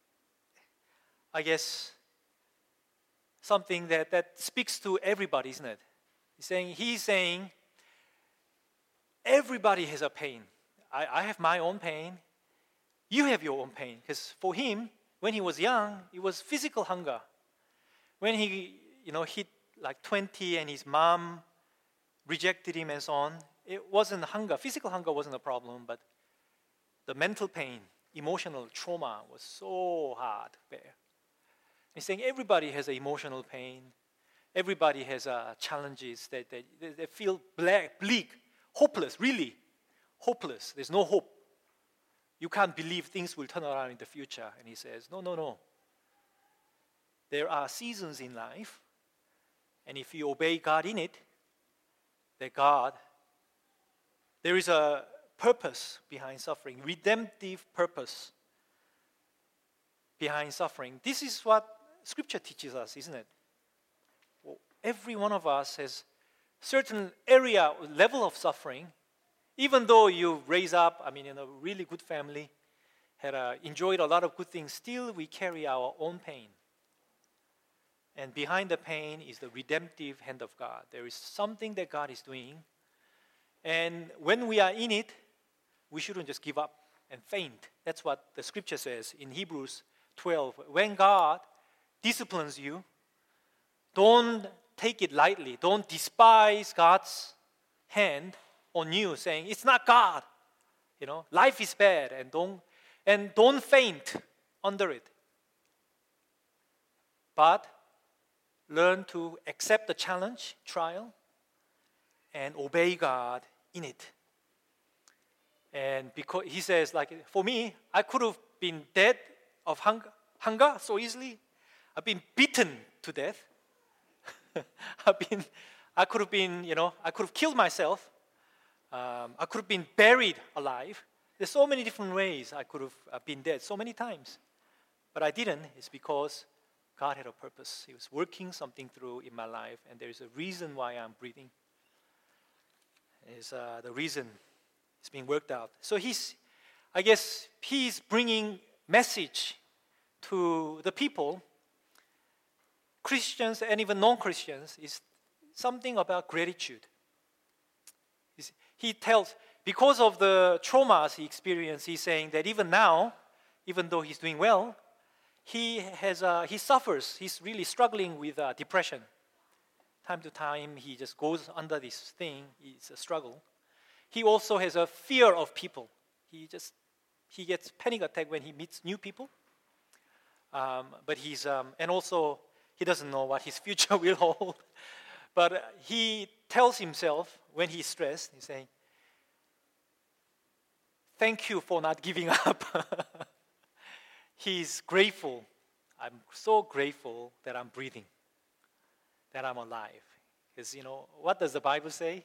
I guess, something that speaks to everybody, isn't it? He's saying, everybody has a pain. I have my own pain. You have your own pain. Because for him, when he was young, it was physical hunger. When he, hit like 20 and his mom rejected him and so on, it wasn't hunger. Physical hunger wasn't a problem, but the mental pain, emotional trauma was so hard to bear. He's saying everybody has an emotional pain. Everybody has challenges that they feel bleak, hopeless, really hopeless. There's no hope. You can't believe things will turn around in the future. And he says, no. There are seasons in life, and if you obey God in it, there is a purpose behind suffering, redemptive purpose behind suffering. This is what Scripture teaches us, isn't it? Well, every one of us has certain level of suffering. Even though you raise up, in a really good family, had enjoyed a lot of good things, still we carry our own pain. And behind the pain is the redemptive hand of God. There is something that God is doing. And when we are in it, we shouldn't just give up and faint. That's what the Scripture says in Hebrews 12. When God disciplines you, don't take it lightly. Don't despise God's hand on you, saying it's not God. Life is bad, and don't faint under it. But learn to accept the challenge, trial, and obey God in it. And because he says, for me, I could have been dead of hunger so easily. I've been beaten to death. I could have killed myself. I could have been buried alive. There's so many different ways I could have been dead so many times. But I didn't. It's because God had a purpose. He was working something through in my life, and there's a reason why I'm breathing. The reason is being worked out. So I guess he's bringing message to the people, Christians and even non-Christians, is something about gratitude. He tells, because of the traumas he experienced, he's saying that even now, even though he's doing well, he suffers. He's really struggling with depression. Time to time, he just goes under this thing. It's a struggle. He also has a fear of people. He gets panic attack when he meets new people. But and also he doesn't know what his future will hold. But he tells himself when he's stressed, he's saying, "Thank you for not giving up." He's grateful. I'm so grateful that I'm breathing, that I'm alive. Because, what does the Bible say?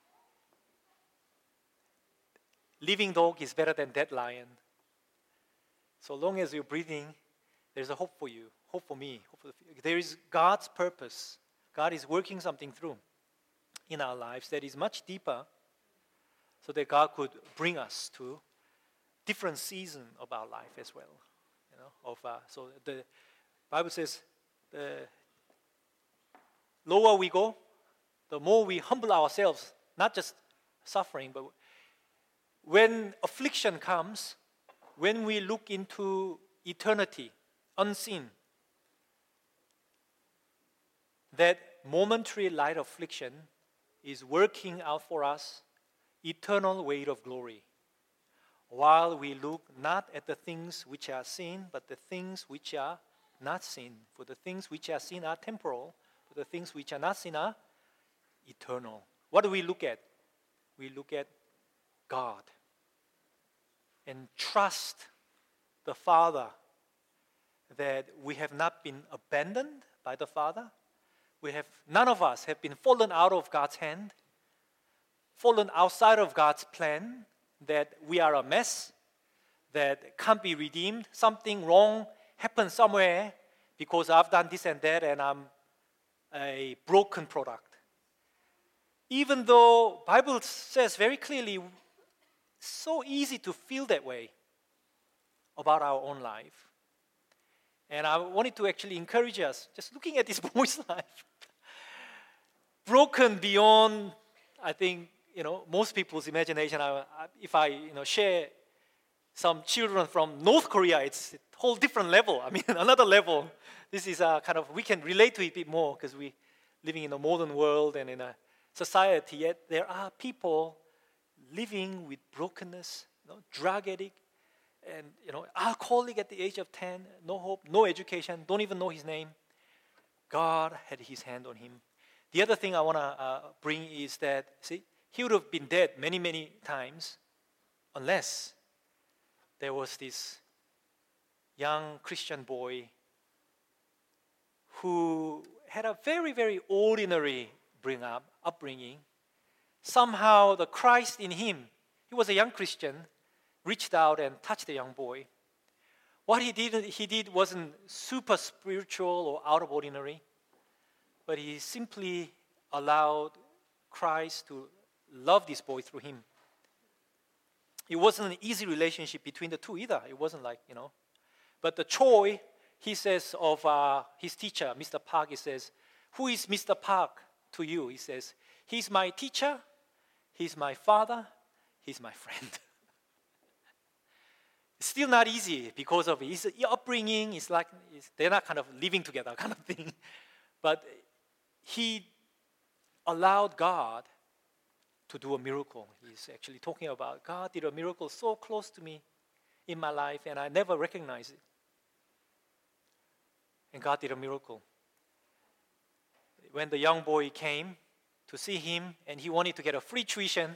Living dog is better than dead lion. So long as you're breathing, there's a hope for you, hope for me. There is God's purpose. God is working something through in our lives that is much deeper, so that God could bring us to different season of our life as well. So the Bible says, the lower we go, the more we humble ourselves, not just suffering, but when affliction comes, when we look into eternity, unseen, that momentary light affliction is working out for us eternal weight of glory, while we look not at the things which are seen, but the things which are not seen. For the things which are seen are temporal, but the things which are not seen are eternal. What do we look at? We look at God and trust the Father, that we have not been abandoned by the Father. None of us have been fallen out of God's hand, fallen outside of God's plan, that we are a mess, that can't be redeemed. Something wrong happened somewhere because I've done this and that and I'm a broken product. Even though Bible says very clearly, so easy to feel that way about our own life. And I wanted to actually encourage us, just looking at this boy's life, broken beyond, I think, most people's imagination. If I share some children from North Korea, it's a whole different level. I mean, another level. This is we can relate to it a bit more because we're living in a modern world and in a society, yet there are people living with brokenness, drug addict, and alcoholic at the age of 10, no hope, no education, don't even know his name. God had his hand on him. The other thing I want to bring is that, he would have been dead many, many times unless there was this young Christian boy who had a very, very ordinary upbringing. Somehow the Christ in him, he was a young Christian, reached out and touched the young boy. What he did wasn't super spiritual or out of ordinary, but he simply allowed Christ to love this boy through him. It wasn't an easy relationship between the two either. It wasn't like, But the Choi, he says of his teacher, Mr. Park, he says, "Who is Mr. Park to you?" He says, "He's my teacher, he's my father, he's my friend." It's still not easy because of his upbringing. It's like they're not kind of living together kind of thing. But he allowed God to do a miracle. He's actually talking about God did a miracle so close to me in my life and I never recognized it. And God did a miracle. When the young boy came to see him and he wanted to get a free tuition,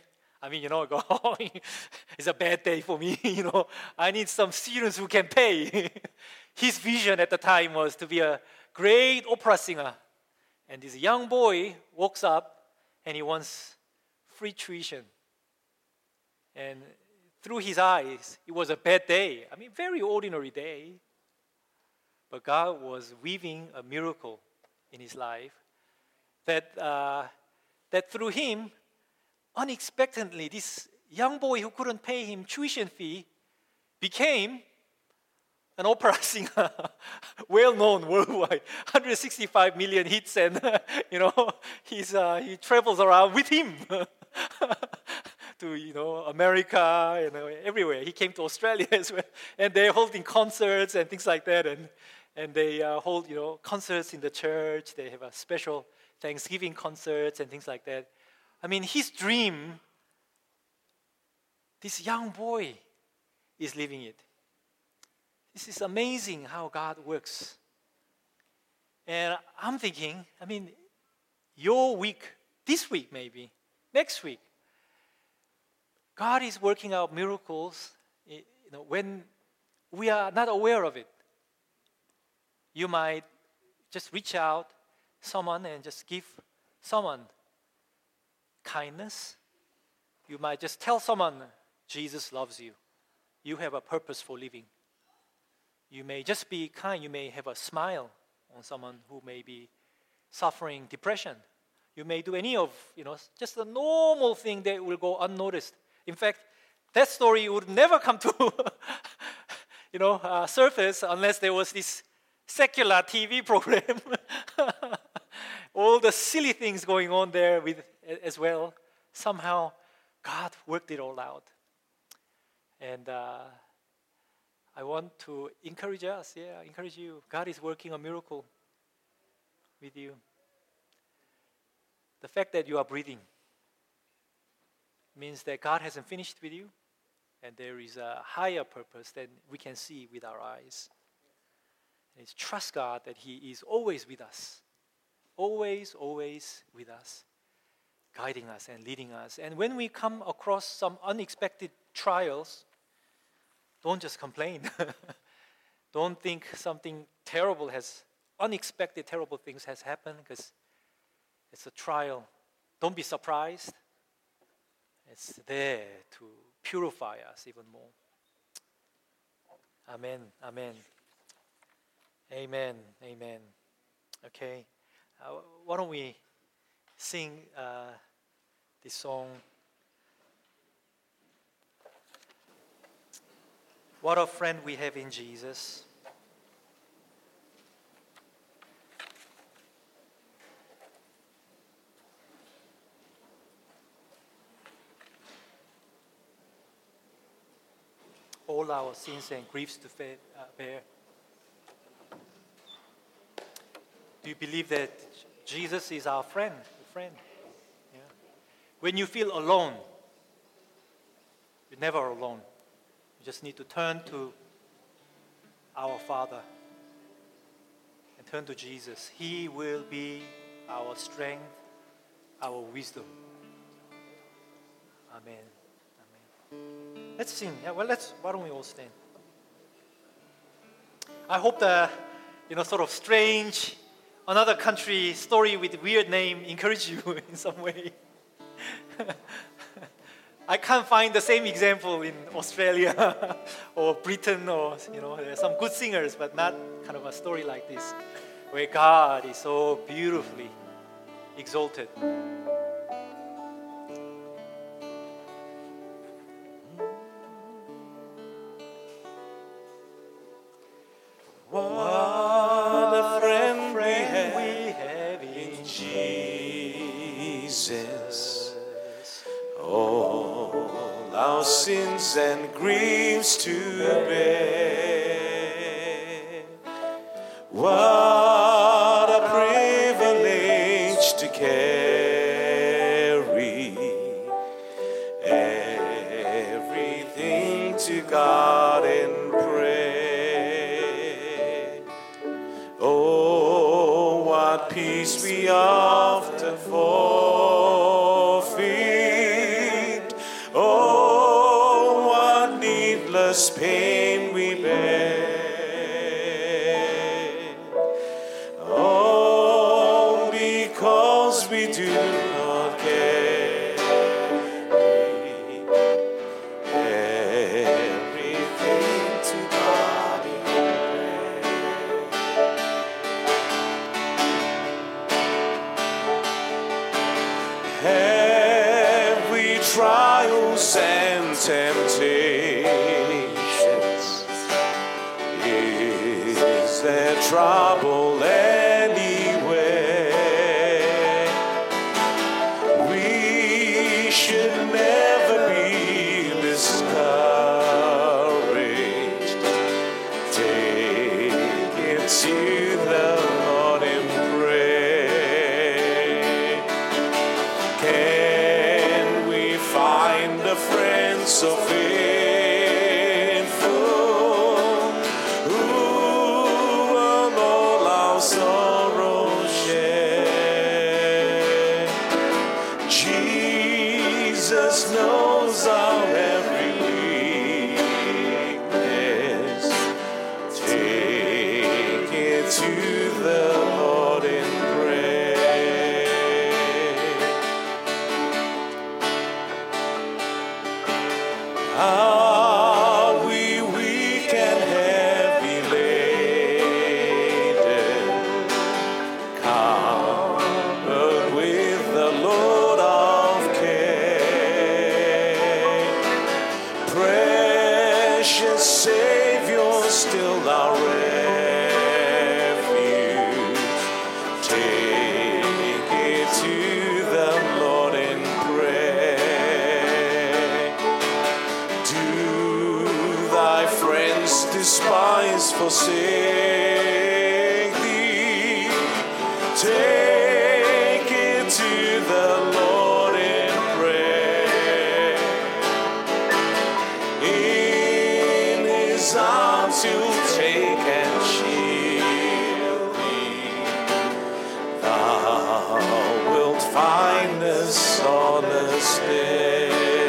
it's a bad day for me, I need some students who can pay. His vision at the time was to be a great opera singer. And this young boy walks up and he wants free tuition. And through his eyes, it was a bad day. Very ordinary day. But God was weaving a miracle in his life that through him, unexpectedly, this young boy who couldn't pay him tuition fee became an opera singer, well-known worldwide, 165 million hits, and he travels around with him to America and everywhere. He came to Australia as well, and they're holding concerts and things like that, and they hold concerts in the church. They have a special Thanksgiving concerts and things like that. I mean, his dream, this young boy is living it. This is amazing how God works. And I'm thinking, your week, this week maybe, next week, God is working out miracles when we are not aware of it. You might just reach out someone and just give someone kindness. You might just tell someone, Jesus loves you. You have a purpose for living. You may just be kind. You may have a smile on someone who may be suffering depression. You may do any of, just a normal thing that will go unnoticed. In fact, that story would never come to, surface unless there was this secular TV program. All the silly things going on there as well. Somehow, God worked it all out. And I want to encourage us, encourage you. God is working a miracle with you. The fact that you are breathing means that God hasn't finished with you, and there is a higher purpose than we can see with our eyes. And it's trust God that He is always with us. Always, always with us, guiding us and leading us. And when we come across some unexpected trials, don't just complain. Don't think something unexpected terrible things has happened, because it's a trial. Don't be surprised. It's there to purify us even more. Amen, amen. Amen, amen. Okay, why don't we sing this song? What a friend we have in Jesus. All our sins and griefs to bear. Do you believe that Jesus is our friend? Yeah. When you feel alone, you're never alone. You just need to turn to our Father and turn to Jesus. He will be our strength, our wisdom. Amen. Amen. Let's sing. Why don't we all stand? I hope the sort of strange, another country story with weird name encourage you in some way. I can't find the same example in Australia or Britain, or there are some good singers, but not kind of a story like this, where God is so beautifully exalted. What a friend we have in Jesus. All our sins and griefs to bear. What a privilege to carry everything to God in prayer. Oh, what peace we often forfeit. Oh, what needless pain we bear. Oh, because we do not carry everything to God in prayer. Every trials and temptations there trouble anywhere? We should never be discouraged. Take it to the Lord in prayer. Can we find a friend so faithful, who will all our sorrow share? Jesus knows our every weakness. Take it to the Lord in prayer. Are we weak and heavy laden, covered with the load of care? Precious Savior, still our refuge. Take it to the Lord in prayer. Do thy friends despise, forsake thee? Take it to the Lord in prayer. In his arms he'll take and shield thee. Thou wilt find a solace there.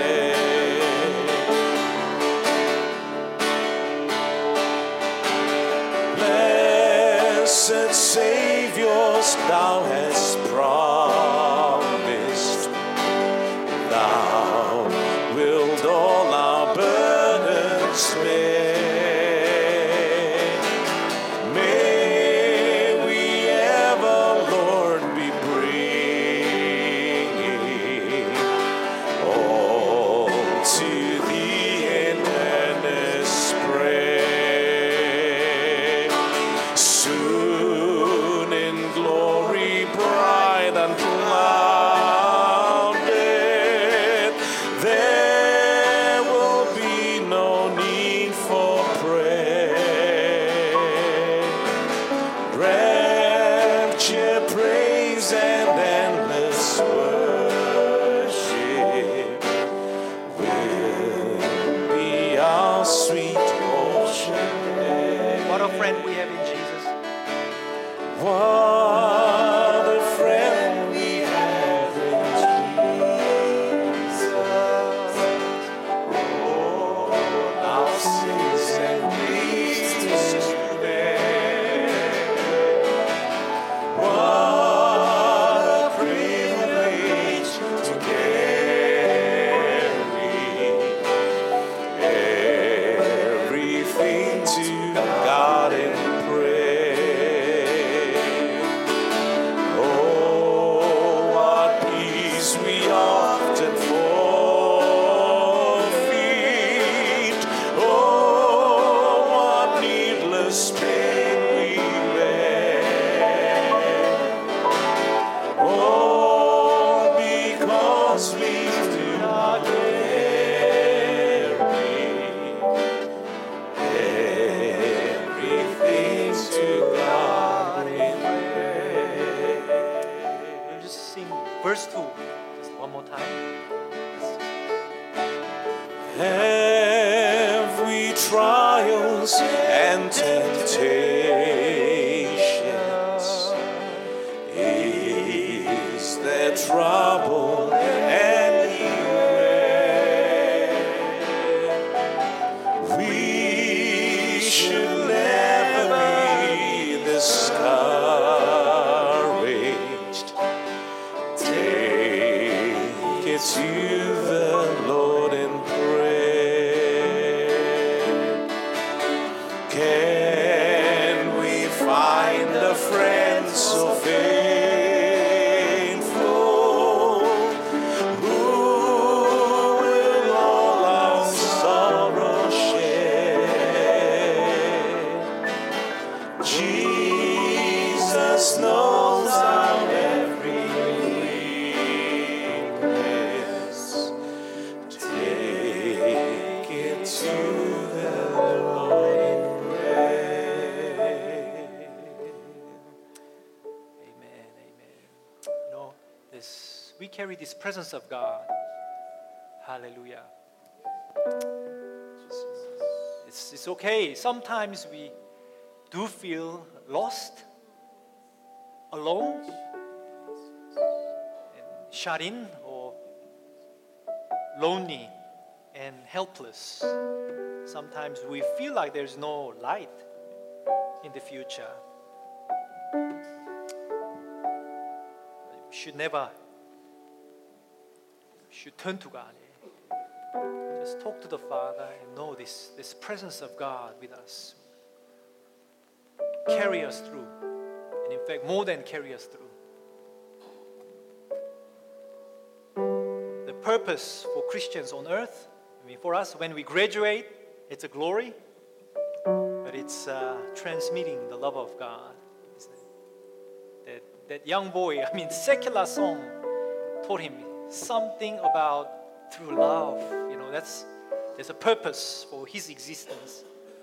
Blessed Savior, thou hast promised, thou wilt all our burdens bear. May we ever, Lord, be bringing all to thee in earnest prayer. Soon in glory bright and clouded, there will be no need for prayer. Rapture, praise, and endless worship will be our sweet portion. What a friend we have in Jesus. What a friend we have in Jesus. All our sins and griefs to bear. What a privilege to carry everything to God in prayer. Oh, what peace we often forfeit. Oh, what needless pain we bear. Oh, because we do not everything to God in prayer. We'll just sing verse 2 just one more time. Have we trials and temptations? Is there trouble anywhere? We should never be discouraged. Take it to the Lord in prayer. Jesus knows our every weakness. Take it to the Lord in prayer. Amen, amen. We carry this presence of God. Hallelujah. It's okay. Sometimes we do feel lost, alone, and shut in, or lonely and helpless. Sometimes we feel like there's no light in the future. We should turn to God. Just talk to the Father and know this presence of God with us. Carry us through. And in fact, more than carry us through. The purpose for Christians on earth, for us, when we graduate, it's a glory, but it's transmitting the love of God. Isn't it? That young boy, secular song taught him something about through love. There's a purpose for his existence.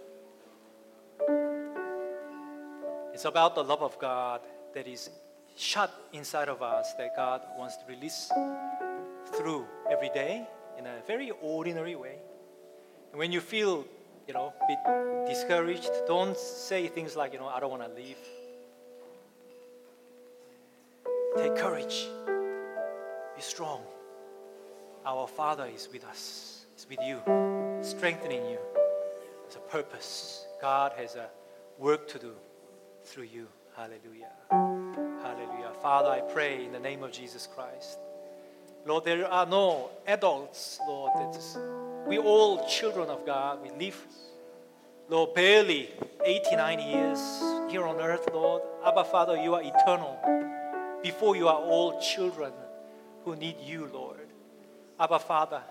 It's about the love of God that is shut inside of us, that God wants to release through every day in a very ordinary way. And when you feel, a bit discouraged, don't say things like, I don't want to leave. Take courage. Be strong. Our Father is with us. He's with you, strengthening you. There's a purpose. God has a work to do through you. Hallelujah. Hallelujah. Father, I pray in the name of Jesus Christ. Lord, there are no adults, Lord. We all children of God. We live, Lord, barely 80, 90 years here on earth, Lord. Abba, Father, you are eternal. Before you are all children who need you, Lord. Abba, Father,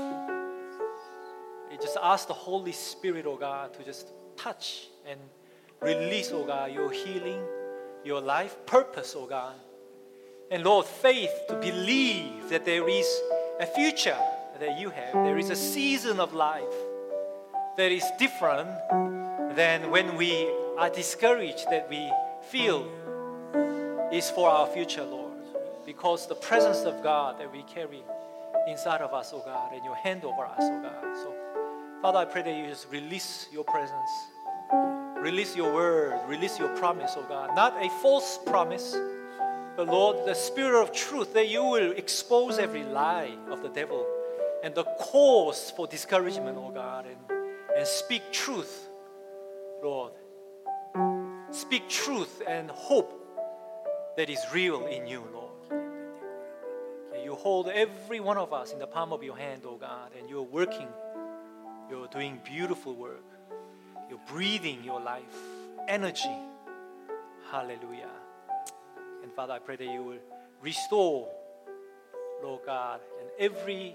I just ask the Holy Spirit, oh God, to just touch and release, oh God, your healing, your life purpose, oh God. And Lord, faith to believe that there is a future that you have. There is a season of life that is different than when we are discouraged, that we feel is for our future, Lord. Because the presence of God that we carry inside of us, oh God, and your hand over us, oh God. So, Father, I pray that you just release your presence, release your word, release your promise, oh God. Not a false promise, but Lord, the Spirit of truth, that you will expose every lie of the devil and the cause for discouragement, oh God, and speak truth, Lord. Speak truth and hope that is real in you, Lord. You hold every one of us in the palm of your hand, oh God, and you're working. You're doing beautiful work. You're breathing your life, energy. Hallelujah. And Father, I pray that you will restore, Lord God, and every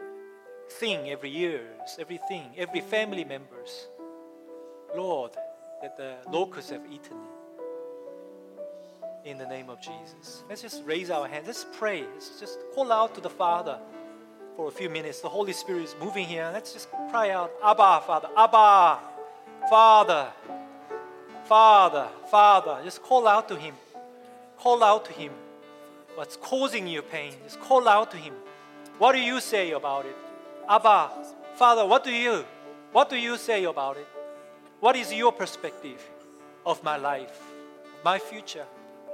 family members, Lord, that the locusts have eaten. In the name of Jesus. Let's just raise our hands. Let's pray. Let's just call out to the Father for a few minutes. The Holy Spirit is moving here. Let's just cry out, Abba, Father. Abba, Father. Father, Father. Just call out to Him. Call out to Him. What's causing you pain? Just call out to Him. What do you say about it? Abba, Father, what do you say about it? What is your perspective of my life, my future?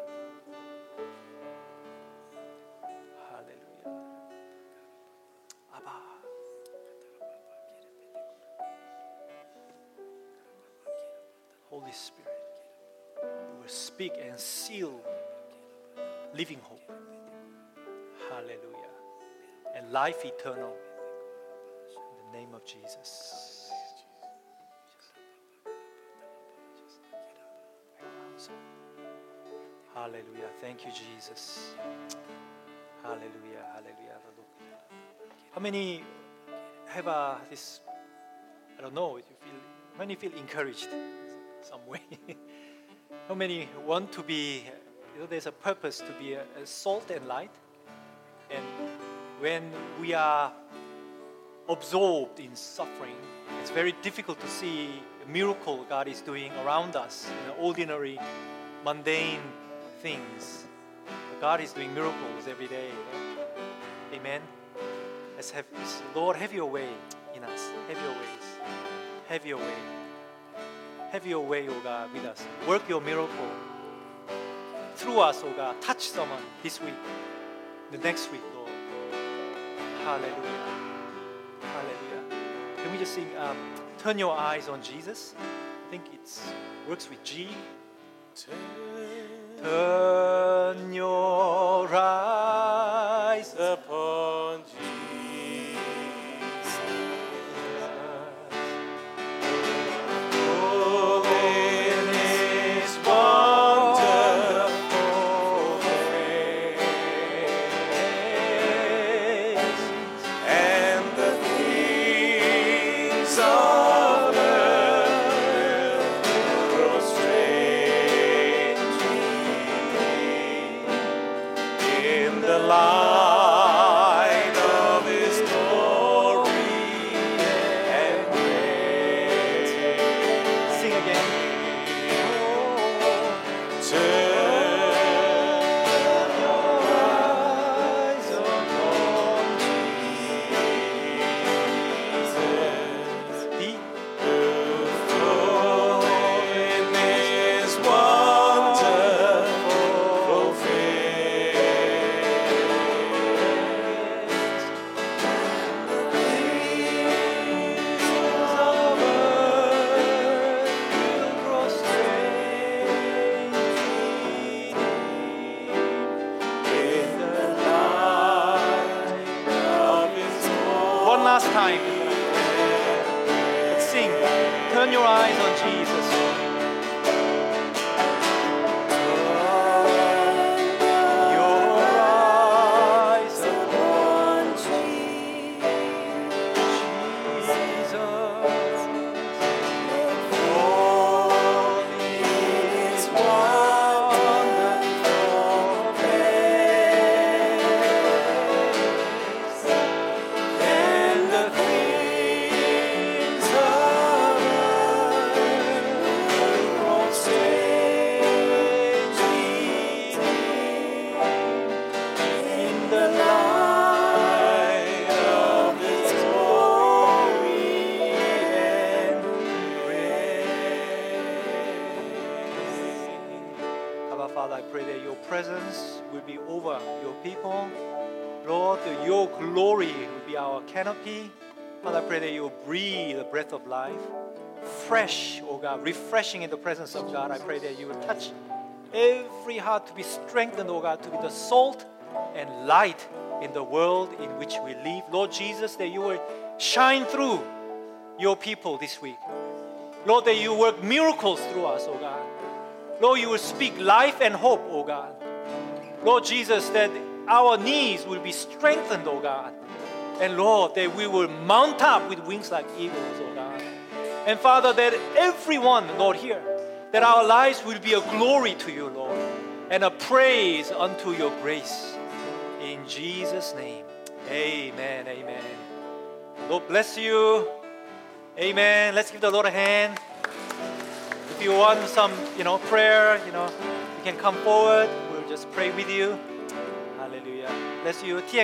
Holy Spirit, you will speak and seal living hope. Hallelujah. And life eternal. In the name of Jesus. Hallelujah. Thank you, Jesus. Hallelujah. Hallelujah. How many have this, I don't know, how many feel encouraged some way? How many want to be, there's a purpose to be a salt and light? And when we are absorbed in suffering, it's very difficult to see a miracle God is doing around us in ordinary, mundane things. God is doing miracles every day. Amen. Let's have this. Lord, have your way in us. Have your ways. Have your way. Have your way, oh God, with us. Work your miracle through us, oh God. Touch someone this week, the next week, Lord. Hallelujah. Hallelujah. Can we just sing, Turn Your Eyes on Jesus? I think it works with G. Turn your eyes Upon Jesus, full in His wonderful grace, and the things of earth will grow strangely in the light of His glory and grace. Sing again. Turn your eyes upon Jesus, Deep. full in His wonderful face. One last time. Let's sing. Turn your eyes on Jesus. Your eyes upon Jesus. All His wonderful grace, and the things of earth grow strangely in the light of His glory and grace. Abba Father, I pray that your presence will be over your people. Lord, that your glory will be our canopy. Father, I pray that you will breathe the breath of life. Fresh, oh God, refreshing in the presence of God. I pray that you will touch every heart to be strengthened, oh God, to be the salt and light in the world in which we live. Lord Jesus, that you will shine through your people this week. Lord, that you work miracles through us, oh God. Lord, you will speak life and hope, oh God. Lord Jesus, that our knees will be strengthened, oh God. And Lord, that we will mount up with wings like eagles, oh God. And Father, that everyone, Lord, here, that our lives will be a glory to you, Lord, and a praise unto your grace. In Jesus' name, amen, amen. Lord bless you. Amen. Let's give the Lord a hand. If you want some, prayer, you can come forward. We'll just pray with you. Hallelujah. Bless you.